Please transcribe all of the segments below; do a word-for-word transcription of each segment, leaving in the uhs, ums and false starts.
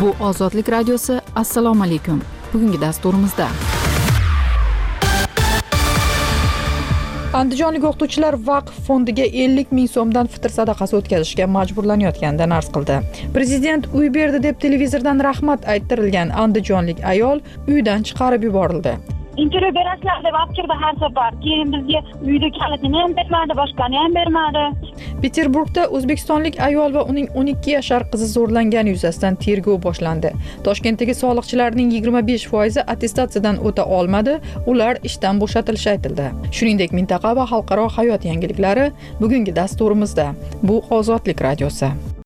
Bu Ozodlik radiosi. Assalomu alaykum. Bugungi dasturimizda Andijonlik o'qituvchilar vaqf fondiga ellik ming so'mdan fitr sadaqasi o'tkazishga majburlanayotganidan arz qildi. Prezident uy berdi deb televizordan rahmat ayttirilgan andijonlik ayol uydan chiqarib yuborildi. Intervyu berasizlar deb olib kirdi har safar. Keyin bizga uyda kalitini ham bermadi, boshqani ham bermadi. Peterburgda o'zbekistonlik ayol va uning o'n ikki yashar qizi zo'rlangani yuzasidan tergov boshlandi. Toshkentdagi soliqchilarning yigirma besh foizi attestatsiyadan o'ta olmadi, ular ishdan bo'shatilishi aytildi. Shuningdek, mintaqa va xalqaro hayot yangiliklari bugungi dasturimizda. Bu Ozodlik radiosi.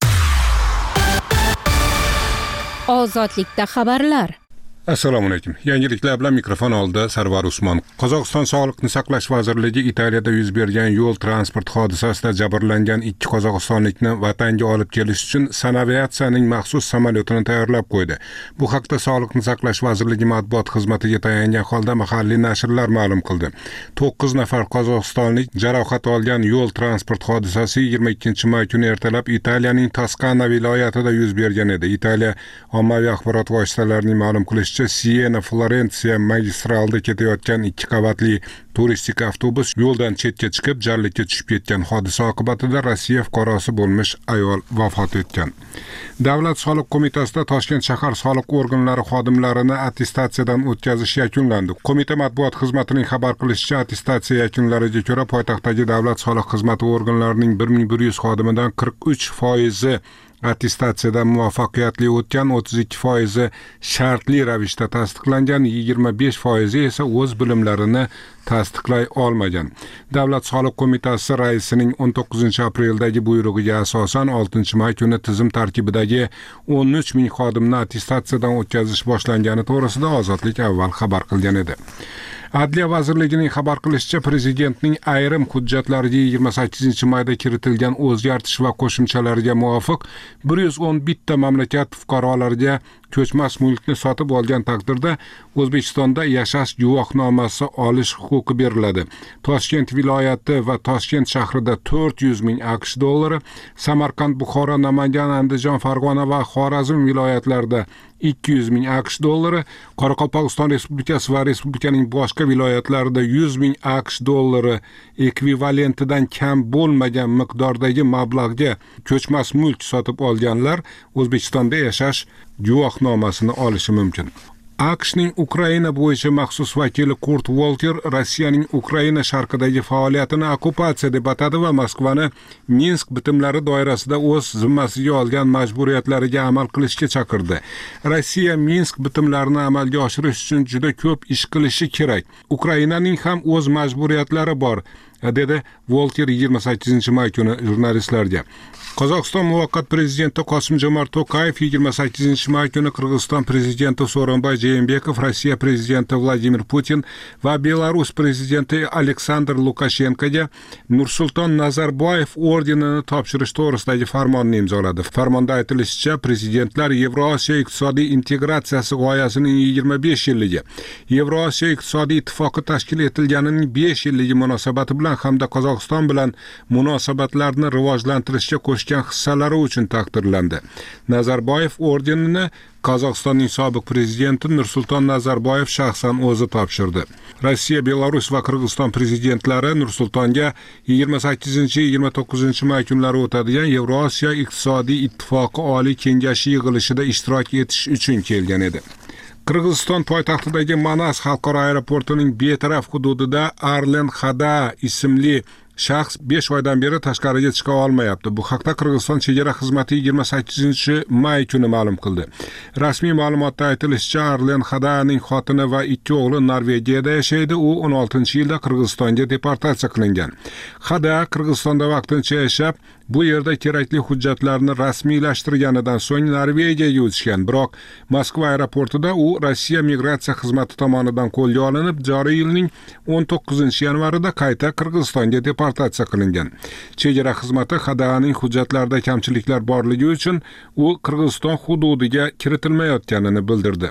Ozodlikda xabarlar. Assalomu alaykum. Yangiliklar bilan mikrofon oldida Sarvar Usmon. Qozog'iston Sog'liqni saqlash vazirligi Italiyada yuz bergan yo'l transport hodisasida jabrlangan ikki qozog'istonlikni vatanga olib kelish uchun sanaviatsiyaning maxsus samolyotini tayyorlab qo'ydi. Bu haqda Sog'liqni saqlash vazirligi matbuot xizmatiga tayangan holda mahalliy nashrlar ma'lum qildi. to'qqiz nafar qozog'istonlik jarohat olgan yo'l transport hodisasi yigirma ikkinchi may kuni ertalab Italiyaning Toskana viloyatida yuz bergan edi. Italiya ommaviy axborot vositalarining ma'lum qilishicha Siena Florensiya magistralida ketayotgan ikki qavatli turistik avtobus yo'ldan chetga chiqib jarlikka tushib ketgan. Hodisa oqibatida Rossiya fuqarosi bo'lmish ayol vafot etgan. Davlat soliq qo'mitasida Toshkent shahar soliq organlari xodimlarini attestatsiyadan o'tkazish yakunlandi. Qo'mita matbuot xizmatining xabar qilishicha, attestatsiya yakunlariga ko'ra poytaxtdagi davlat soliq xizmati organlarining bir ming bir yuz xodimidan qirq uch foizi attestatsiyadan muvaffaqiyatli o'tgan, o'ttiz ikki foizi shartli ravishda tasdiqlangan, yigirma besh foizi esa o'z bilimlarini tasdiqlay olmagan. Davlat soliq qo'mitasi raisining o'n to'qqizinchi apreldagi buyrug'iga asosan oltinchi may kuni tizim tarkibidagi o'n uch ming xodimni attestatsiyadan o'tkazish boshlangani to'g'risida Ozodlik avval xabar qilgan edi. Adliya vazirligining xabar qilishicha, prezidentning ayrim hujjatlariga yigirma sakkizinchi mayda kiritilgan o'zgartish va qo'shimchalarga muvofiq bir yuz o'n bitta mamlakat fuqarolariga ko'chmas mulkni sotib olgan taqdirda O'zbekistonda yashash guvohnomasi olish huquqi beriladi. Toshkent viloyati va Toshkent shahrida to'rt yuz ming AQSh dollari, Samarqand, Buxoro, Namangan, Andijon, Farg'ona va Xorazm viloyatlarida ikki yuz ming AQSh dollari, Qoraqalpog'iston Respublikasi va respublikaning boshqa viloyatlarida yuz ming AQSh dollari ekvivalentidan kam bo'lmagan miqdordagi mablag'ga ko'chmas mulk sotib olganlar O'zbekistonda yashash guvohnomasini olishi mumkin. AQShning Ukraina bo'yicha maxsus vakili Kurt Volker Rossiyaning Ukraina sharqidagi faoliyatini okkupatsiya deb atadi va Moskvani Minsk bitimlari doirasida o'z zimmasiga olgan majburiyatlariga amal qilishga chaqirdi. Rossiya Minsk bitimlarini amalga oshirish uchun juda ko'p ish qilishi kerak. Ukrainaning ham o'z majburiyatlari bor, dedi Volker yigirma sakkizinchi may kuni jurnalistlarga. Qozog'iston muvaqqat prezidenti Qosim-Jomart To'qayev yigirma sakkizinchi may kuni Qirg'iziston prezidenti Sooronbay Jeenbekov, Rossiya prezidenti Vladimir Putin va Belarus prezidenti Aleksandr Lukashenkoga Nursulton Nazarboyev ordenini topshirish to'g'risidagi farmonni imzoladi. Farmonda aytilishicha, prezidentlar Yevrosiyo iqtisodiy integratsiyasi g'oyasining yigirma besh yilligi, Yevrosiyo iqtisodiy ittifoqi tashkil etilganining besh yilligi munosabati bilan hamda Qozog'iston bilan munosabatlarni rivojlantirishga qo'shgan hissalari uchun taqdirlandi. Nazarboyev ordenini Qozog'istonning sobiq prezidenti Nursulton Nazarboyev shaxsan o'zi topshirdi. Rossiya, Belarus va Qirg'iziston prezidentlari Nursultonga yigirma sakkizinchi yigirma to'qqizinchi may kunlari o'tadigan Yevrosiyo iqtisodiy ittifoqi oliy kengashi yig'ilishida ishtirok etish uchun kelgan edi. Qirg'iziston poytaxtidagi Manas xalqaro aeroportining betaraf hududida Arlen Xada ismli shaxs besh oydan beri tashqariga chiqa olmayapti. Bu haqda Qirg'iziston chegara xizmati yigirma sakkizinchi may kuni ma'lum qildi. Rasmiy ma'lumotda aytilishicha, Arlen Xadaning xotini va ikki o'g'li Norvegiyada yashaydi. U o'n oltinchi yilda Qirg'izistonga deportatsiya qilingan. Xada Qirg'izistonda vaqtincha yashab, bu yerda kerakli hujjatlarni rasmiylashtirganidan so'ng Norvegiyaga o'tishgan. Biroq Moskva aeroportida u Rossiya migratsiya xizmati tomonidan qo'lga olinib, joriy yilning o'n to'qqizinchi yanvarida qayta Qirg'izistonga deportatsiya qilingan. Chegara xizmati Xadaning hujjatlarida kamchiliklar borligi uchun u Qirg'iziston hududiga kiritilmayotganini bildirdi.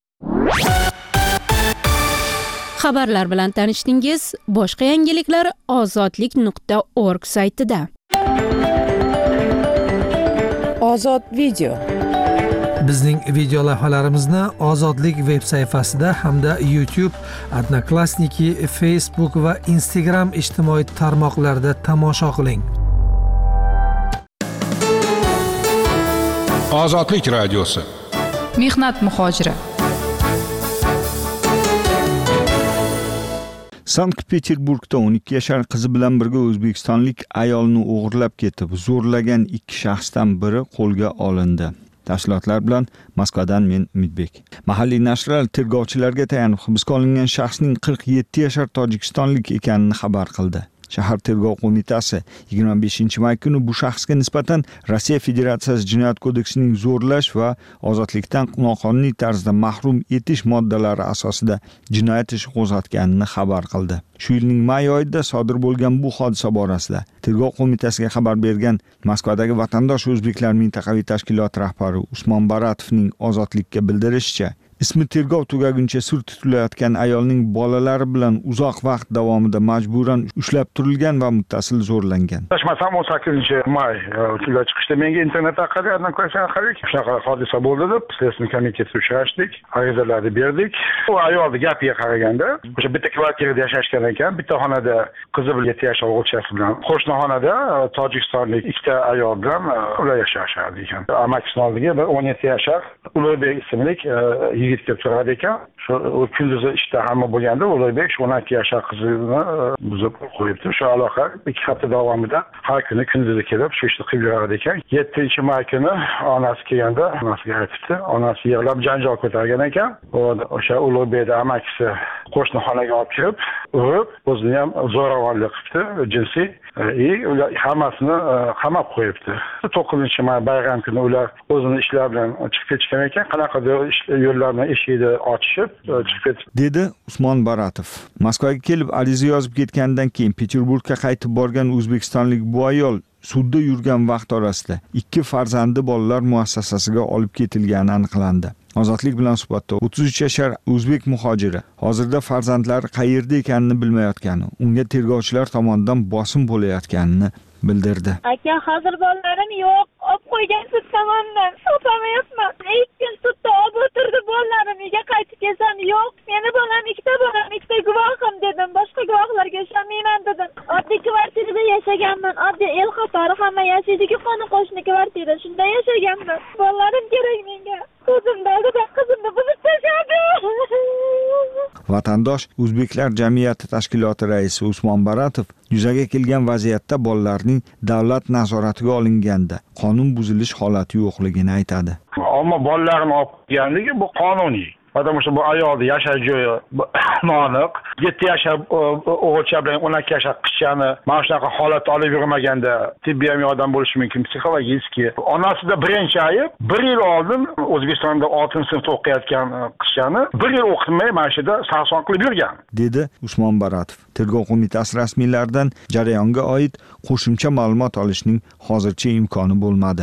Xabarlar bilan tanishdingiz. Boshqa yangiliklar ozodlik nuqta org saytida. Ozod video. Bizning video lavhalarimizni Ozodlik veb sayfasida hamda YouTube, Odnoklassniki, Facebook va Instagram ijtimoiy tarmoqlarida tomosha qiling. Ozodlik radiosi. Mehnat muhojiri. Sankt-Peterburgda o'n ikki yashar qizi bilan birga o'zbekistonlik ayolni o'g'irlab ketib, zo'rlagan ikki shaxsdan biri qo'lga olindi. Tafsilotlar bilan Moskvadan men Umidbek. Mahalliy nashrlar tergovchilarga tayanib hibsga olingan shaxsning qirq yetti yashar tojikistonlik ekanini xabar qildi. Shahar tergov qo'mitasi yigirma beshinchi may kuni bu shaxsga nisbatan Rossiya Federatsiyasi Jinoyat kodeksining zo'rlash va ozodlikdan noqonuniy tarzda mahrum etish moddalari asosida jinoyat ishi qo'zg'atganini xabar qildi. Shu yilning may oyida sodir bo'lgan bu hodisa borasida tergov qo'mitasiga xabar bergan Moskvadagi vatandosh o'zbeklar mintaqaviy tashkiloti rahbari Usmon Baratovning Ozodlikka bildirishicha, ismi tergov tugaguncha sir tutilayotgan ayolning bolalari bilan uzoq vaqt davomida majburan ushlab turilgan va muttasil zo'rlangan. Adashmasam o'n sakkizinchi may kunda chiqishda menga internet orqali Odnoklassniki shunaqa hodisa bo'ldi deb Следственный komitetga uchrashdik, arizalarni berdik. U ayolning gapiga qaraganda, o'sha bitta kvartirada yashashgan ekan, bitta xonada qizi bilan yetti yashar o'g'ilchasi bilan, qo'shni xonada tojikistonlik ikkita ayol bilan ular yashashar ekan. Amakisini oldiga bir o'n yetti yashar Ulug'bek ismli yigit kelib turadi ekan. Shu kunduzi ishda hamma bo'lganda Ulug'bek shu o'n ikki yashar qizini buzib qo'yibdi. Shu aloqa ikki hafta davomida har kuni kunduzi kelib shu ishni qilib yuradi ekan. yettinchi may kuni onasi kelganda onasiga aytibdi. Onasi yig'lab janjal ko'targan ekan. O'sha Ulug'bekning amakisi qo'shni xonaga olib kirib, urib, o'zini ham zo'ravonlik qilibdi, jinsiy. E, ular hammasini qamab qo'yibdi. to'qqizinchi may bayram kuni ular o'zini ishlari bilan chiqib ketgan ekan. Qanaqadir yo'llarni eshikni ochib chiqib ketdi, dedi Usmon Baratov. Moskvaga kelib ariza yozib ketgandan keyin Peterburgga qaytib borgan o'zbekistonlik bu ayol sudda yurgan vaqt orasida ikki farzandi bolalar muassasasiga olib ketilgani aniqlandi. Ozodlik bilan suhbatda o'ttiz uch yashar o'zbek muhojiri hozirda farzandlari qayerda ekanini bilmayotgani, unga tergovchilar tomonidan bosim bo'layotganini bildirdi. Aka, hozir bolalarim yo'q. Olib qo'ygan sud tomonidan. Topamayapman. ikki kun sudda olib o'tirdi bolalarim. Uyga qaytib kelsam yo'q. Meni bolam ikkita bolam, ikkita guvohim dedim. Boshqa guvohlarga ishonmayman dedim. Oddiy kvartirada yashaganman. Oddiy el qatori hamma yashaydiku qoni qo'shni kvartira. Shunda yashaganman. Bolalarim kerak menga. Ko'zimda oldida qizimni buzib tashladi. Vatandosh O'zbeklar jamiyati tashkiloti raisi Usmon Baratov yuzaga kelgan vaziyatda bolalarning davlat nazoratiga olinganda qonun buzilish holati yo'qligini aytadi. Ammo bolalarni olib kelganligi bu qonuniy. Потому что bu ayolni yashash joyi noaniq. yetti yashar o'g'ilcha bilan o'n ikki yashar qizchani mana shunaqa holatda olib yurmaganda tibbiy yordam bo'lishi mumkin, psixologik. Onasida birinchi ayib, bir yil oldin O'zbekistonda oltinchi sinfda o'qiyotgan qizchani bir yil o'qitmay mana shu yerda sarson qilib yurgan, dedi Usmon Baratov. Tergov qo'mitasi rasmiylaridan jarayonga oid qo'shimcha ma'lumot olishning hozircha imkoni bo'lmadi.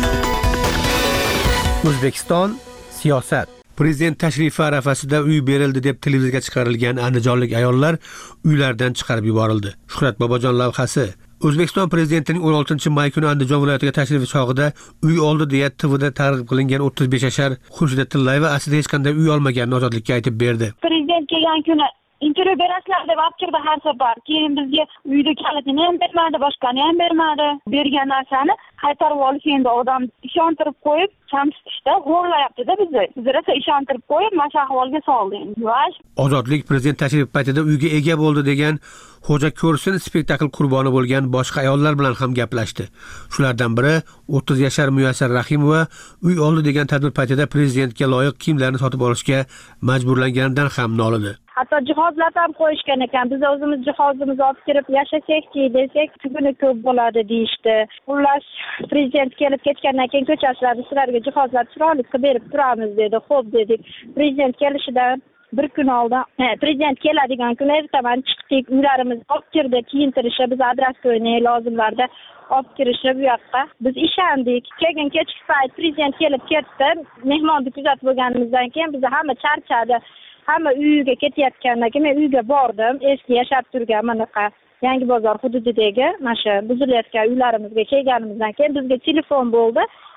O'zbekiston siyosat. Prezident tashrifi arafasida uy berildi deb televizorga chiqarilgan andijonlik ayollar uylaridan chiqarib yuborildi. Shuhrat Bobojon lavhasi. O'zbekiston prezidentining o'n oltinchi may kuni Andijon viloyatiga tashrifi chog'ida uy oldi deya T Vda targ'ib qilingan o'ttiz besh yashar Xurshida Tillayeva aslida hech qanday uy olmaganini Ozodlikka aytib berdi. Prezident kelgan kuni intervyu berasizlar deb olib kirdi har safar. Keyin bizga uyda kalitini ham bermadi, boshqani ham bermadi. Bergan narsani qaytarib olish endi odam ishontirib qo'yib, chamsitishda g'o'rlayapti-da bizni. Bizlar esa ishontirib qo'yib, mana shu ahvolga soldi endi. Ozodlik prezident tashrif paytida uyga ega bo'ldi degan Xo'ja Ko'rsin spektakl qurboni bo'lgan boshqa ayollar bilan ham gaplashdi. Shulardan biri o'ttiz yashar Muyassar Rahimova uy oldi degan tadbir paytida prezidentga loyiq kiyimlarni sotib olishga majburlanganidan ham nolidi. Hatto jihozlar ham qo'yishgan ekan. Biz o'zimiz jihozimizni olib kirib yashasakchi desak, kuni ko'p bo'ladi deyishdi. Xullas, prezident kelib ketgandan keyin ko'chasilarda sizlarga jihozlar chiroyli qilib berib turamiz dedi. Xo'p dedik. Prezident kelishidan bir kun oldin, prezident keladigan kuni ertaman chiqdik, uylarimizni olib kirdi, kiyintirishi, biz adres qo'yni lozimlarda olib kirishi bu yoqqa. Biz ishondik. Keyin kechki payt prezident kelib ketdi. Mehmonni kuzatib bo'lganimizdan keyin biz hamma charchadi. Hamma uyiga ketayotgandan keyin men uyga bordim. Eski yashab turgan manaqa Yangi bozor hududidagi mana shu buzilayotgan uylarimizga kelganimizdan keyin bizga telefon bo'ldi.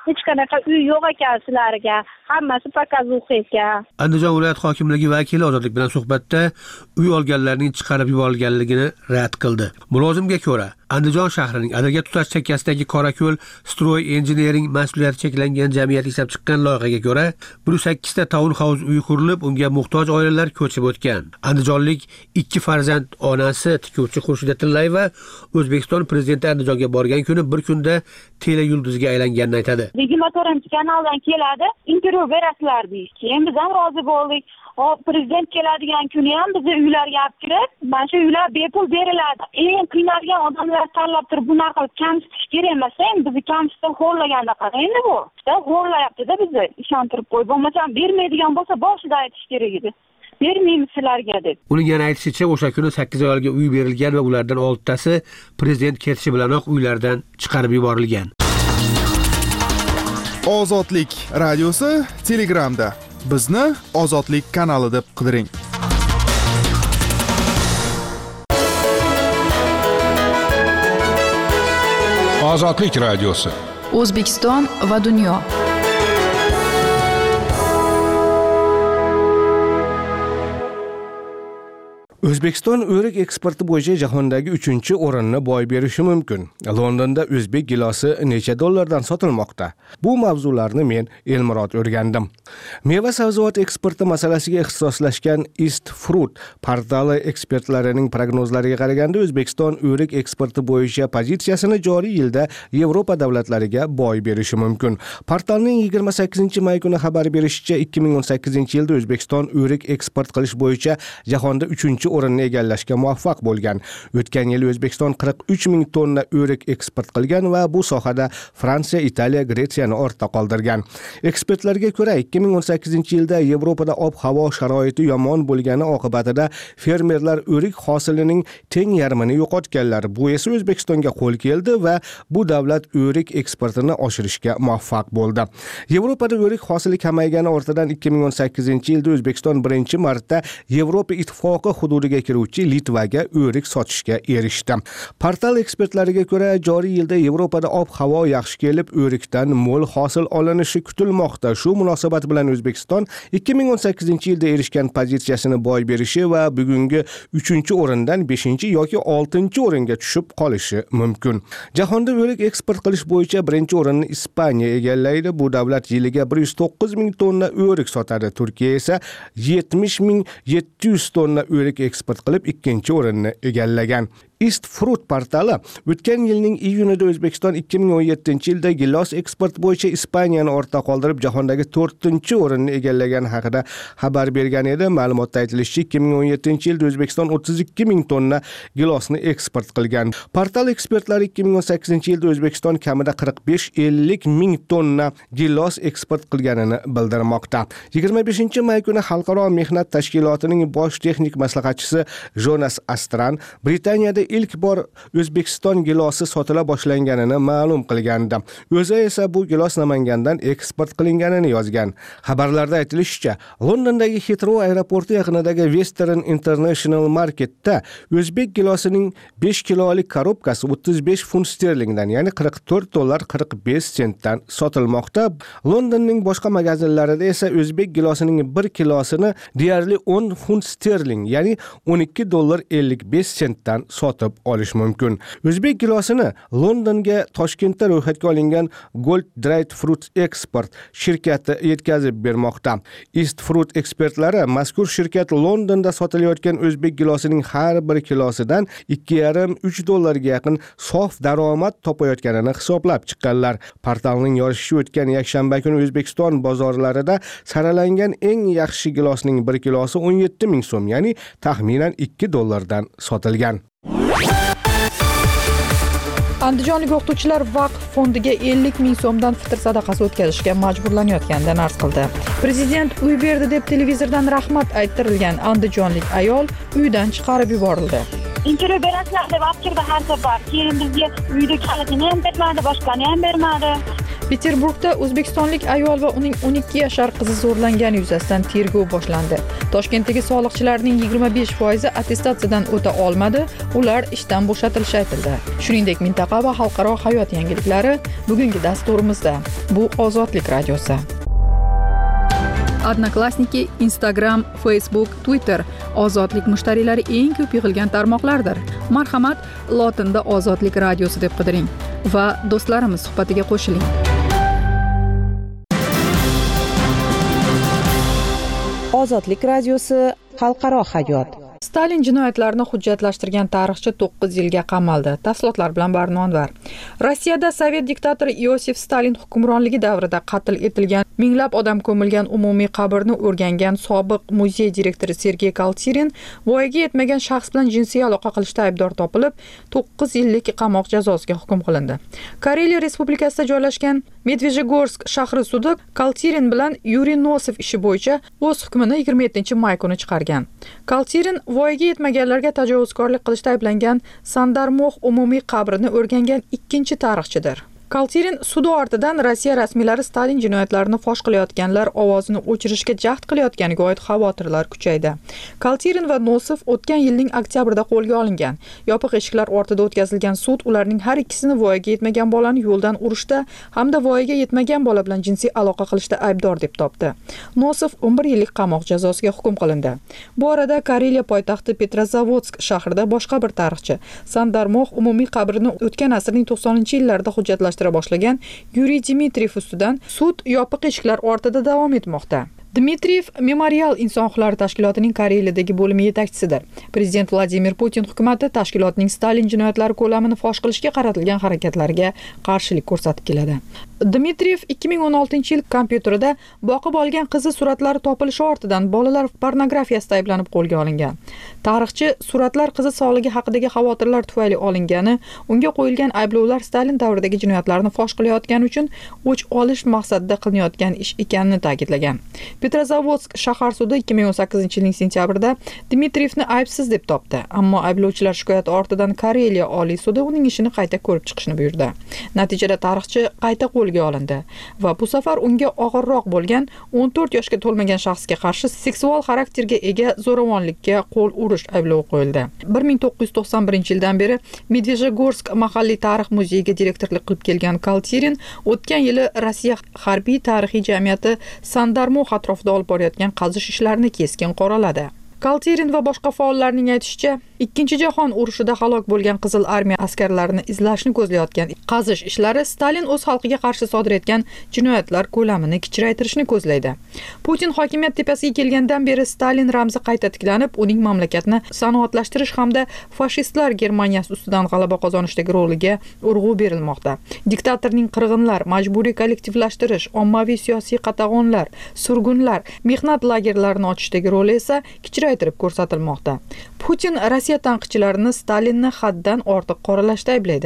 hech qanaqa uy yo'q ekan sizlarga. Hammasi pokazuvka ekan. Andijon viloyat hokimligi vakili Ozodlik bilan suhbatda uy olganlarning chiqarib yuborilganligini rad qildi. Mulozimga ko'ra, Andijon shahrining Adirga tutash chekkasidagi Qorako'l Stroy Engineering mas'uliyati cheklangan jamiyat ishlab chiqqan loyihaga ko'ra, bir yuz sakkiz ta town house uy qurilib, unga muhtoj oilalar ko'chib o'tgan. Andijonlik ikki farzand onasi tikuvchi Xurshida Tillayeva O'zbekiston prezidenti Andijonga borgan kuni bir kunda tele yulduzga aylanganini aytadi. yigirma to'rtinchi kanaldan keladi, intervyu berasizlar deydi. Keyin biz ham rozi bo'ldik. Hop, prezident keladigan kuni ham bizni uylarga olib kirib, mana shu uylar bepul beriladi. Eng qiynalgan odamlar tanlab turib bunaqa qilib kamsitish kerak emas. Endi bizni kamsitib xo'rlaganda qara endi bu. Xo'rlayapti-da bizni ishontirib qo'y. Bo'lmasam bermaydigan bo'lsa boshida aytish kerak edi. Bermaymiz sizlarga deb. Uning yana aytishicha, o'sha kuni sakkiz ayolga uy berilgan va ulardan oltitasi prezident ketishi bilanoq uylardan chiqarib yuborilgan. Ozodlik radiosi Telegramda. Bizni Ozodlik kanali deb qidiring. Ozodlik radiosi. O'zbekiston va dunyo. O'zbekiston o'rik eksporti bo'yicha jahondagi uchinchi o'rinni boy berishi mumkin. Londonda o'zbek gilosi necha dollardan sotilmoqda? Bu mavzularni men Elmurod o'rgandim. Meva sabzavot eksporti masalasiga ixtisoslashgan East Fruit portali ekspertlarining prognozlariga qaraganda O'zbekiston o'rik eksporti bo'yicha pozitsiyasini joriy yilda Yevropa davlatlariga boy berishi mumkin. Portalning yigirma sakkizinchi may kuni xabar berishicha, ikki ming o'n sakkizinchi yilda O'zbekiston o'rik eksport qilish bo'yicha jahonda uchinchi o'rinni egallashga muvaffaq bo'lgan. O'tgan yil O'zbekiston qirq uch ming tonna o'rik eksport qilgan va bu sohada Fransiya, Italiya, Gretsiyani ortda qoldirgan. Ekspertlarga ko'ra, ikki ming o'n sakkizinchi yilda Yevropada ob-havo sharoiti yomon bo'lgani oqibatida fermerlar o'rik hosilining teng yarmini yo'qotganlar. Bu esa O'zbekistonga qo'l keldi va bu davlat o'rik eksportini oshirishga muvaffaq bo'ldi. Yevropada o'rik hosili kamaygani ortidan ikki ming o'n sakkizinchi yilda O'zbekiston birinchi marta Yevropa ittifoqi hududiga kiruvchi Litvaga o'rik sotishga erishdi. Portal ekspertlariga ko'ra, joriy yilda Yevropada ob-havo yaxshi kelib, o'rikdan mo'l hosil olinishi kutilmoqda. Shu munosabat bilan O'zbekiston ikki ming o'n sakkizinchi yilda erishgan pozitsiyasini boy berishi va bugungi uchinchi o'rindan beshinchi yoki oltinchi o'ringa tushib qolishi mumkin. Jahonda o'rik eksport qilish bo'yicha birinchi o'rinni Ispaniya egallaydi. Bu davlat yiliga bir yuz to'qqiz ming tonna o'rik sotadi. Turkiya esa yetmish ming yetti yuz tonna o'rik eksport qilib ikkinchi o'rinni egallagan. East Fruit portali o'tgan yilning iyunida O'zbekiston ikki ming o'n yettinchi yilda gilos eksport bo'yicha Ispaniyani ortda qoldirib jahondagi to'rtinchi o'rinni egallagani haqida xabar bergan edi. Ma'lumotda aytilishicha, ikki ming o'n yettinchi yilda O'zbekiston o'ttiz ikki ming tonna gilosni eksport qilgan. Portal ekspertlari ikki ming o'n sakkizinchi yilda O'zbekiston kamida qirq besh ellik ming tonna gilos eksport qilganini bildirmoqda. yigirma beshinchi may kuni Xalqaro mehnat tashkilotining bosh texnik maslahatchisi Jonas Astran Britaniyada ilk bor O'zbekiston gilosi sotila boshlanganini ma'lum qilgandi. O'zi esa bu gilos Namangandan eksport qilinganini yozgan. Xabarlarda aytilishicha, Londondagi Heathrow aeroporti yaqinidagi Western International Marketda o'zbek gilosining besh kilolik korobkasi o'ttiz besh funt sterlingdan, ya'ni qirq to'rt dollar qirq besh sentdan sotilmoqda. Londonning boshqa magazinlarida esa o'zbek gilosining bir kilosini deyarli o'n funt sterling, ya'ni o'n ikki dollar ellik besh sentdan sotib olish mumkin. O'zbek gilosini Londonga Toshkentda ro'yxatga olingan Gold Dried Fruit Export shirkati yetkazib bermoqda. East Fruit ekspertlari mazkur shirkat Londonda sotilayotgan o'zbek gilosining har bir kilosidan ikki yarim uch dollarga yaqin sof daromad topayotganini hisoblab chiqqanlar. Portalning yozishicha, o'tgan yakshanba kuni O'zbekiston bozorlarida saralangan eng yaxshi gilosning bir kilosi o'n yetti ming so'm, ya'ni taxminan ikki dollardan sotilgan. Andijonlik o'qituvchilar vaqf fondiga ellik ming so'mdan fitr sadaqasi o'tkazishga majburlanayotganidan arz qildi. Prezident uy berdi deb televizordan rahmat ayttirilgan andijonlik ayol uydan chiqarib yuborildi. Intervyu berasizlar deb olib kirdi har safar. Keyin bizga uyda kalitini ham bermadi, boshqani ham bermadi. Peterburgda o'zbekistonlik ayol va uning o'n ikki yashar qizi zo'rlangani yuzasidan tergov boshlandi. Toshkentdagi soliqchilarning yigirma besh foizi attestatsiyadan o'ta olmadi, ular ishdan bo'shatilishi aytildi. Shuningdek, mintaqa va xalqaro hayot yangiliklari bugungi dasturimizda. Bu Ozodlik radiosi. Odnoklassniki, Instagram, Facebook, Twitter ozodlik mushtariylari eng ko'p yig'ilgan tarmoqlardir. Marhamat, lotinda Ozodlik radiosi deb qidiring va do'stlarimiz suhbatiga qo'shiling. Ozodlik radiosi xalqaro hayot. Stalin jinoyatlarini hujjatlashtirgan tarixchi to'qqiz yilga qamaldi. Tafsilotlar bilan Barno Anvar. Rossiyada Sovet diktatori Iosif Stalin hukmronligi davrida qatl etilgan, minglab odam ko'milgan umumiy qabrni o'rgangan sobiq muzey direktori Sergey Kaltirin voyaga yetmagan shaxs bilan jinsiy aloqa qilishda aybdor topilib, to'qqiz yillik qamoq jazosiga hukm qilindi. Kareliya Respublikasida joylashgan Medvejegorsk shahri sudi Kaltirin bilan Yuriy Nosov ishi bo'yicha o'z hukmini yigirma yettinchi may kuni chiqargan. Kaltirin voyaga yetmaganlarga tajovuzkorlik qilishda ayblangan Sandarmox umumiy qabrini o'rgangan ikkinchi tarixchidir. Kaltirin sudi ortidan Rossiya rasmiylari Stalin jinoyatlarini fosh qilayotganlar ovozini o'chirishga jahd qilayotganiga oid xavotirlar kuchaydi. Kaltirin va Nosov o'tgan yilning oktyabrida qo'lga olingan. Yopiq eshiklar ortida o'tkazilgan sud ularning har ikkisini voyaga yetmagan bolani yo'ldan urishda hamda voyaga yetmagan bola bilan jinsiy aloqa qilishda aybdor deb topdi. Nosov o'n bir yillik qamoq jazosiga hukm qilindi. Bu orada Kareliya poytaxti Petrozavodsk shahrida boshqa bir tarixchi Sandarmox umumiy qabrini o'tgan asrning to'qsoninchi yillarida hujjatlashtirdi boshlagan Yuriy Dmitriyev ustidan sud yopiq eshiklar ortida davom etmoqda. Dmitriyev Memorial inson huquqlari tashkilotining Koreyadagi bo'limi yetakchisidir. Prezident Vladimir Putin hukumati tashkilotning Stalin jinoyatlari ko'lamini fosh qilishga qaratilgan harakatlariga qarshilik ko'rsatib keladi. Dmitriyev ikki ming o'n oltinchi yil kompyuterida boqib olgan qizi suratlari topilishi ortidan bolalar pornografiyasida ayblanib qo'lga olingan. Tarixchi suratlar qizi sog'ligi haqidagi xavotirlar tufayli olingani, unga qo'yilgan ayblovlar Stalin davridagi jinoyatlarni fosh qilayotgani uchun o'ch olish maqsadida qilinayotgan ish ekanini ta'kidlagan. Petrozavodsk shahar sudi ikki ming o'n sakkizinchi yilning sentyabrida Dmitriyevni aybsiz deb topdi, ammo ayblovchilar shikoyati ortidan Kareliya Oliy sudi uning ishini qayta ko'rib chiqishni buyurdi. Natijada tarixchi qayta qo'lga olindi va bu safar unga og'irroq bo'lgan o'n to'rt yoshga to'lmagan shaxsga qarshi seksual xarakterga ega zo'ravonlikka qo'l urish ayblovi qo'yildi. bir ming to'qqiz yuz to'qson birinchi yildan beri Medvejegorsk mahalliy tarix muzeyiga direktorlik qilib kelgan Kaltirin o'tgan yili Rossiya harbiy tarixiy jamiyati Sandarmox atrofida olib borayotgan qazish ishlarini keskin qoraladi. Kaltirin va boshqa faollarning aytishicha, Ikkinchi jahon urushida halok bo'lgan Qizil armiya askarlarini izlashni ko'zlayotgan qazish ishlari Stalin o'z xalqiga qarshi sodir etgan jinoyatlar ko'lamini kichraytirishni ko'zlaydi. Putin hokimiyat tepasiga kelgandan beri Stalin ramzi qayta tiklanib, uning mamlakatni sanoatlashtirish hamda fashistlar Germaniyasi ustidan g'alaba qozonishdagi roliga urg'u berilmoqda. Diktatorning qirg'inlar, majburiy kollektivlashtirish, ommaviy siyosiy qatag'onlar, surgunlar, mehnat lagerlarini ochishdagi roli esa kichraytirib ko'rsatilmoqda. Putin Rossiya tanqidchilarini Stalinni haddan ortiq qoralashda ayblaydi.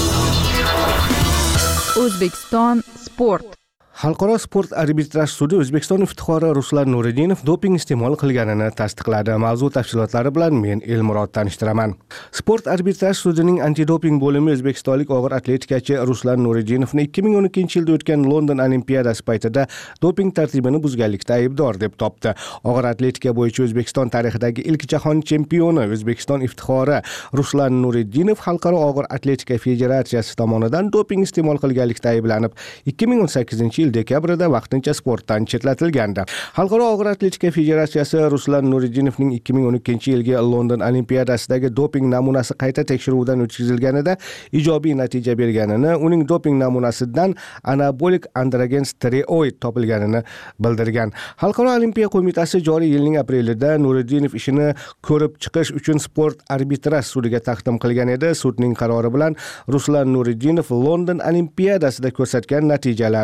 O'zbekiston sport. Xalqaro sport arbitraj sudi O'zbekiston iftixori Ruslan Nuriddinov doping iste'mol qilganini tasdiqladi. Mavzu tafsilotlari bilan men Elmurod tanishtiraman. Sport arbitraj sudining antidoping bo'limi o'zbekistonlik og'ir atletikachi Ruslan Nuriddinovni ikki ming o'n ikkinchi yilda o'tgan London Olimpiadasi paytida doping tartibini buzganlikda aybdor deb topdi. Og'ir atletika bo'yicha O'zbekiston tarixidagi ilk jahon chempioni O'zbekiston iftixori Ruslan Nuriddinov Xalqaro og'ir atletika federatsiyasi tomonidan doping iste'mol qilganlikda ayblanib ikki ming o'n sakkizinchi yil dekabrida vaqtincha sportdan chetlatilgandi. Xalqaro og'ir atletika federatsiyasi Ruslan Nuriddinovning ikki ming o'n ikkinchi yilgi London Olimpiadasidagi doping namunasi qayta tekshiruvdan o'tkazilganida ijobiy natija berganini, uning doping namunasidan anabolik androgen steroid topilganini bildirgan. Xalqaro olimpiya qo'mitasi joriy yilning aprelida Nuriddinov ishini ko'rib chiqish uchun sport arbitraj sudiga taqdim qilgan edi. Sudning qarori bilan Ruslan Nuriddinov London Olimpiadasida ko'rsatgan natijalari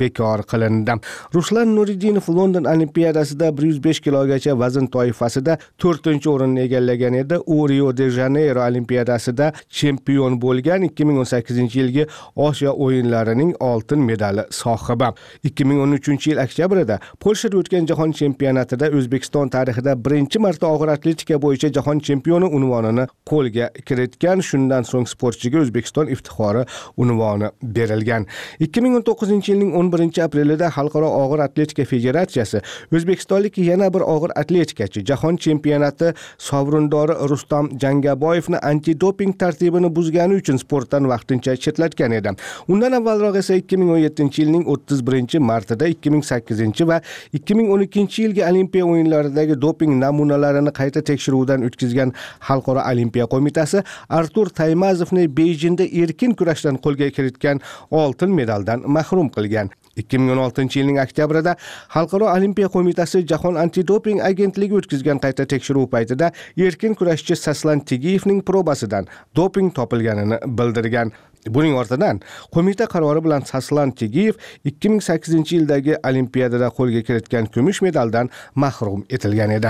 bekor qilindi. Ruslan Nuriddinov London Olimpiadasida bir yuz besh kilogacha vazn toifasida to'rtinchi o'rinni egallagan edi. U Rio de Janeiro Olimpiadasida chempion bo'lgan ikki ming o'n sakkizinchi yilgi Osiyo o'yinlarining oltin medali sohibi. ikki ming o'n uchinchi yil oktyabrida Polshada o'tgan jahon chempionatida O'zbekiston tarixida birinchi marta og'ir atletika bo'yicha jahon chempioni unvonini qo'lga kiritgan. Shundan so'ng sportchiga O'zbekiston iftixori unvoni berilgan. ikki ming o'n to'qqizinchi yilning o'n birinchi aprelida Xalqaro og'ir atletika federatsiyasi o'zbekistonlik yana bir og'ir atletikachi jahon chempionati sovrindori Rustam Jangaboyevni antidoping tartibini buzgani uchun sportdan vaqtincha chetlatgan edi. Undan avvalroq esa ikki ming o'n yettinchi yilning o'ttiz birinchi martida ikki ming sakkizinchi va ikki ming o'n ikkinchi yilgi Olimpiya o'yinlaridagi doping namunalarini qayta tekshiruvdan o'tkazgan Xalqaro Olimpiya qo'mitasi Artur Taymazovni Beyjingda erkin kurashdan qo'lga kiritgan oltin medaldan mahrum qilgan. ikki ming o'n oltinchi yilning oktyabrida Xalqaro Olimpiya qo'mitasi Jahon antidoping agentligi o'tkazgan qayta tekshiruv paytida erkin kurashchi Saslan Tigiyevning probasidan doping topilganini bildirgan. Buning ortidan qo'mita qarori bilan Saslan Tigiyev ikki ming sakkizinchi yildagi Olimpiadada qo'lga kiritgan kumush medaldan mahrum etilgan edi.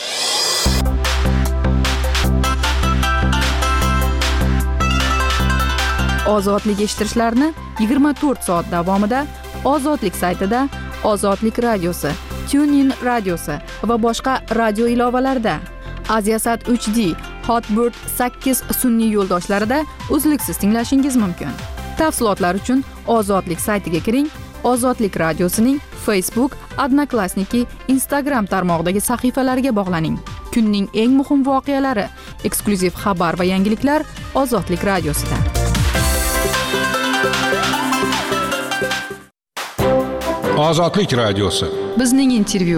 Ozodlik eshittirishlarni yigirma to'rt soat davomida Ozodlik saytida, Ozodlik radiosi, TuneIn radiosi va boshqa radio ilovalarida, Aziasat uch D, Hotbird sakkiz sun'iy yo'ldoshlarida uzluksiz tinglashingiz mumkin. Tafsilotlar uchun Ozodlik saytiga kiring. Ozodlik radiosining Facebook, Odnoklassniki, Instagram tarmog'idagi sahifalariga bog'laning. Kunning eng muhim voqealari, eksklyuziv xabar va yangiliklar Ozodlik radiosida. Ozodlik radiosi. Bizning intervyu.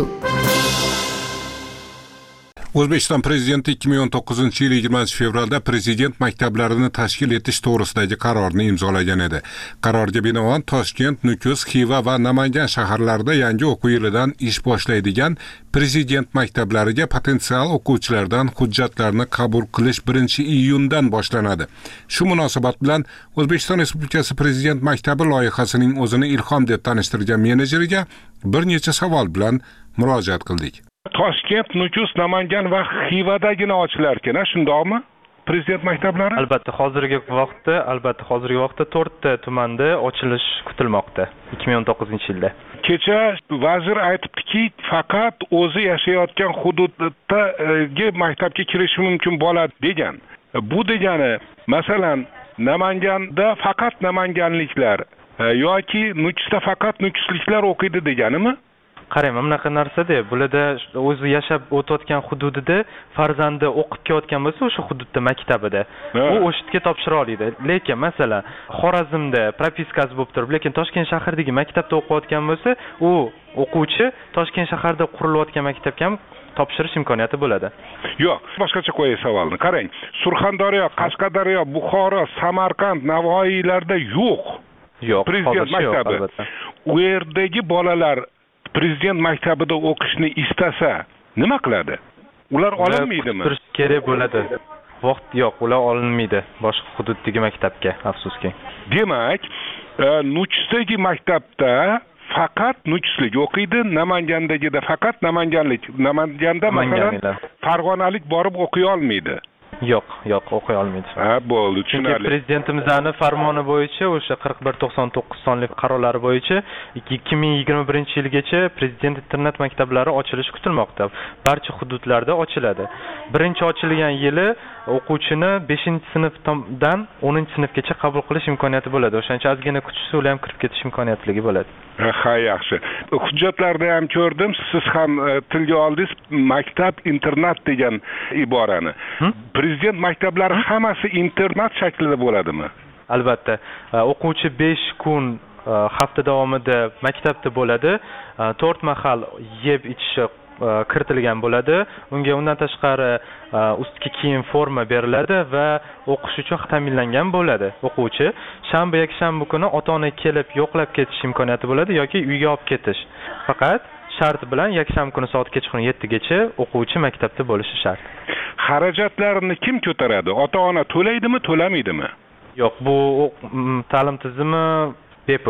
O'zbekiston prezidenti ikki ming o'n to'qqizinchi yil yigirmanchi fevralda prezident maktablarini tashkil etish to'g'risidagi qarorni imzolagan edi. Qarorga binoan Toshkent, Nukus, Xiva va Namangan shaharlarida yangi o'quv yilidan ish boshlaydigan prezident maktablariga potensial o'quvchilardan hujjatlarni qabul qilish birinchi iyundan boshlanadi. Shu munosabat bilan O'zbekiston Respublikasi Prezident maktabi loyihasining o'zini ilhom deb tanishtirgan menejeriga bir necha savol bilan murojaat qildik. Toshkent, Nukus, Namangan va Xivadagina ochilarkan, shundoqmi? Prezident maktablari? Albatta, hozirgi vaqtda, albatta hozirgi vaqtda to'rtta tumanda ochilish kutilmoqda ikki ming o'n to'qqizinchi yilda. Kecha vazir aytibdiki, faqat o'zi yashayotgan hududdagi maktabga kirish mumkin bo'ladi degan. Bu degani, masalan, Namanganda faqat namanganliklar yoki Nukusda faqat nukusliklar o'qiydi deganimi? Qarang, mana bunaqa narsa-da, bularda o'zi yashab o'tayotgan hududida farzandi o'qib kelayotgan bo'lsa, o'sha hududda maktabida u o'sha yerga topshira oladi. Lekin masalan, Xorazmda propiskasi bo'lib turib, lekin Toshkent shahridagi maktabda o'qiyotgan bo'lsa, u o'quvchi Toshkent shahrida qurilayotgan maktabga ham topshirish imkoniyati bo'ladi. Yo'q, boshqacha qo'yay savolni. Qarang, Surxondaryo, Qashqadaryo, Buxoro, Samarqand, Navoiylarda yo'q. Yo'q, prezident maktabi. U yerdagi bolalar prezident maktabida o'qishni istasa, nima qiladi? Ular olinmaydimi? Kutish kerak bo'ladi. Vaqt yo'q, ular olinmaydi boshqa hududdagi maktabga, afsuski. Demak, Nukusdagi maktabda faqat nukuslik o'qiydi, Namangandagida faqat namanganlik. Namanganda masalan Farg'onalik borib o'qiy olmaydi. Yo'q, yo'q, o'qiy olmaydi. Ha, bo'ldi, tushunarli. Prezidentimizning farmoni bo'yicha, o'sha qirq bir to'qson to'qqiz sonli qarorlari bo'yicha ikki ming yigirma birinchi yilgacha prezident internat maktablari ochilishi kutilmoqda. Barcha hududlarda ochiladi. Birinchi ochilgan yili o'quvchini beshinchi sinfdan o'ninchi sinfgacha qabul qilish imkoniyati bo'ladi. O'shancha ozgina kutishsa, ular ham kirib ketish imkoniyatligi bo'ladi. Ha, yaxshi. Hujjatlarda ham ko'rdim, siz ham tilga oldingiz maktab internat degan iborani. Prezident maktablari hammasi internat shaklida bo'ladimi? Albatta. O'quvchi besh kun hafta davomida maktabda bo'ladi. to'rt mahal yeb ichishi kiritilgan bo'ladi. Unga undan tashqari ustki kiyim forma beriladi va o'qish uchun ta'minlangan bo'ladi o'quvchi. Shanba, yakshanba kuni ota-ona kelib yo'qlab ketish imkoniyati bo'ladi yoki uyga olib ketish. Faqat shart bilan yakshanba kuni soat kechqurun yettigacha o'quvchi maktabda bo'lishi shart. Xarajatlarni kim ko'taradi? Ota-ona to'laydimi, to'lamaydimi? Yo'q, bu ta'lim tizimi bepul.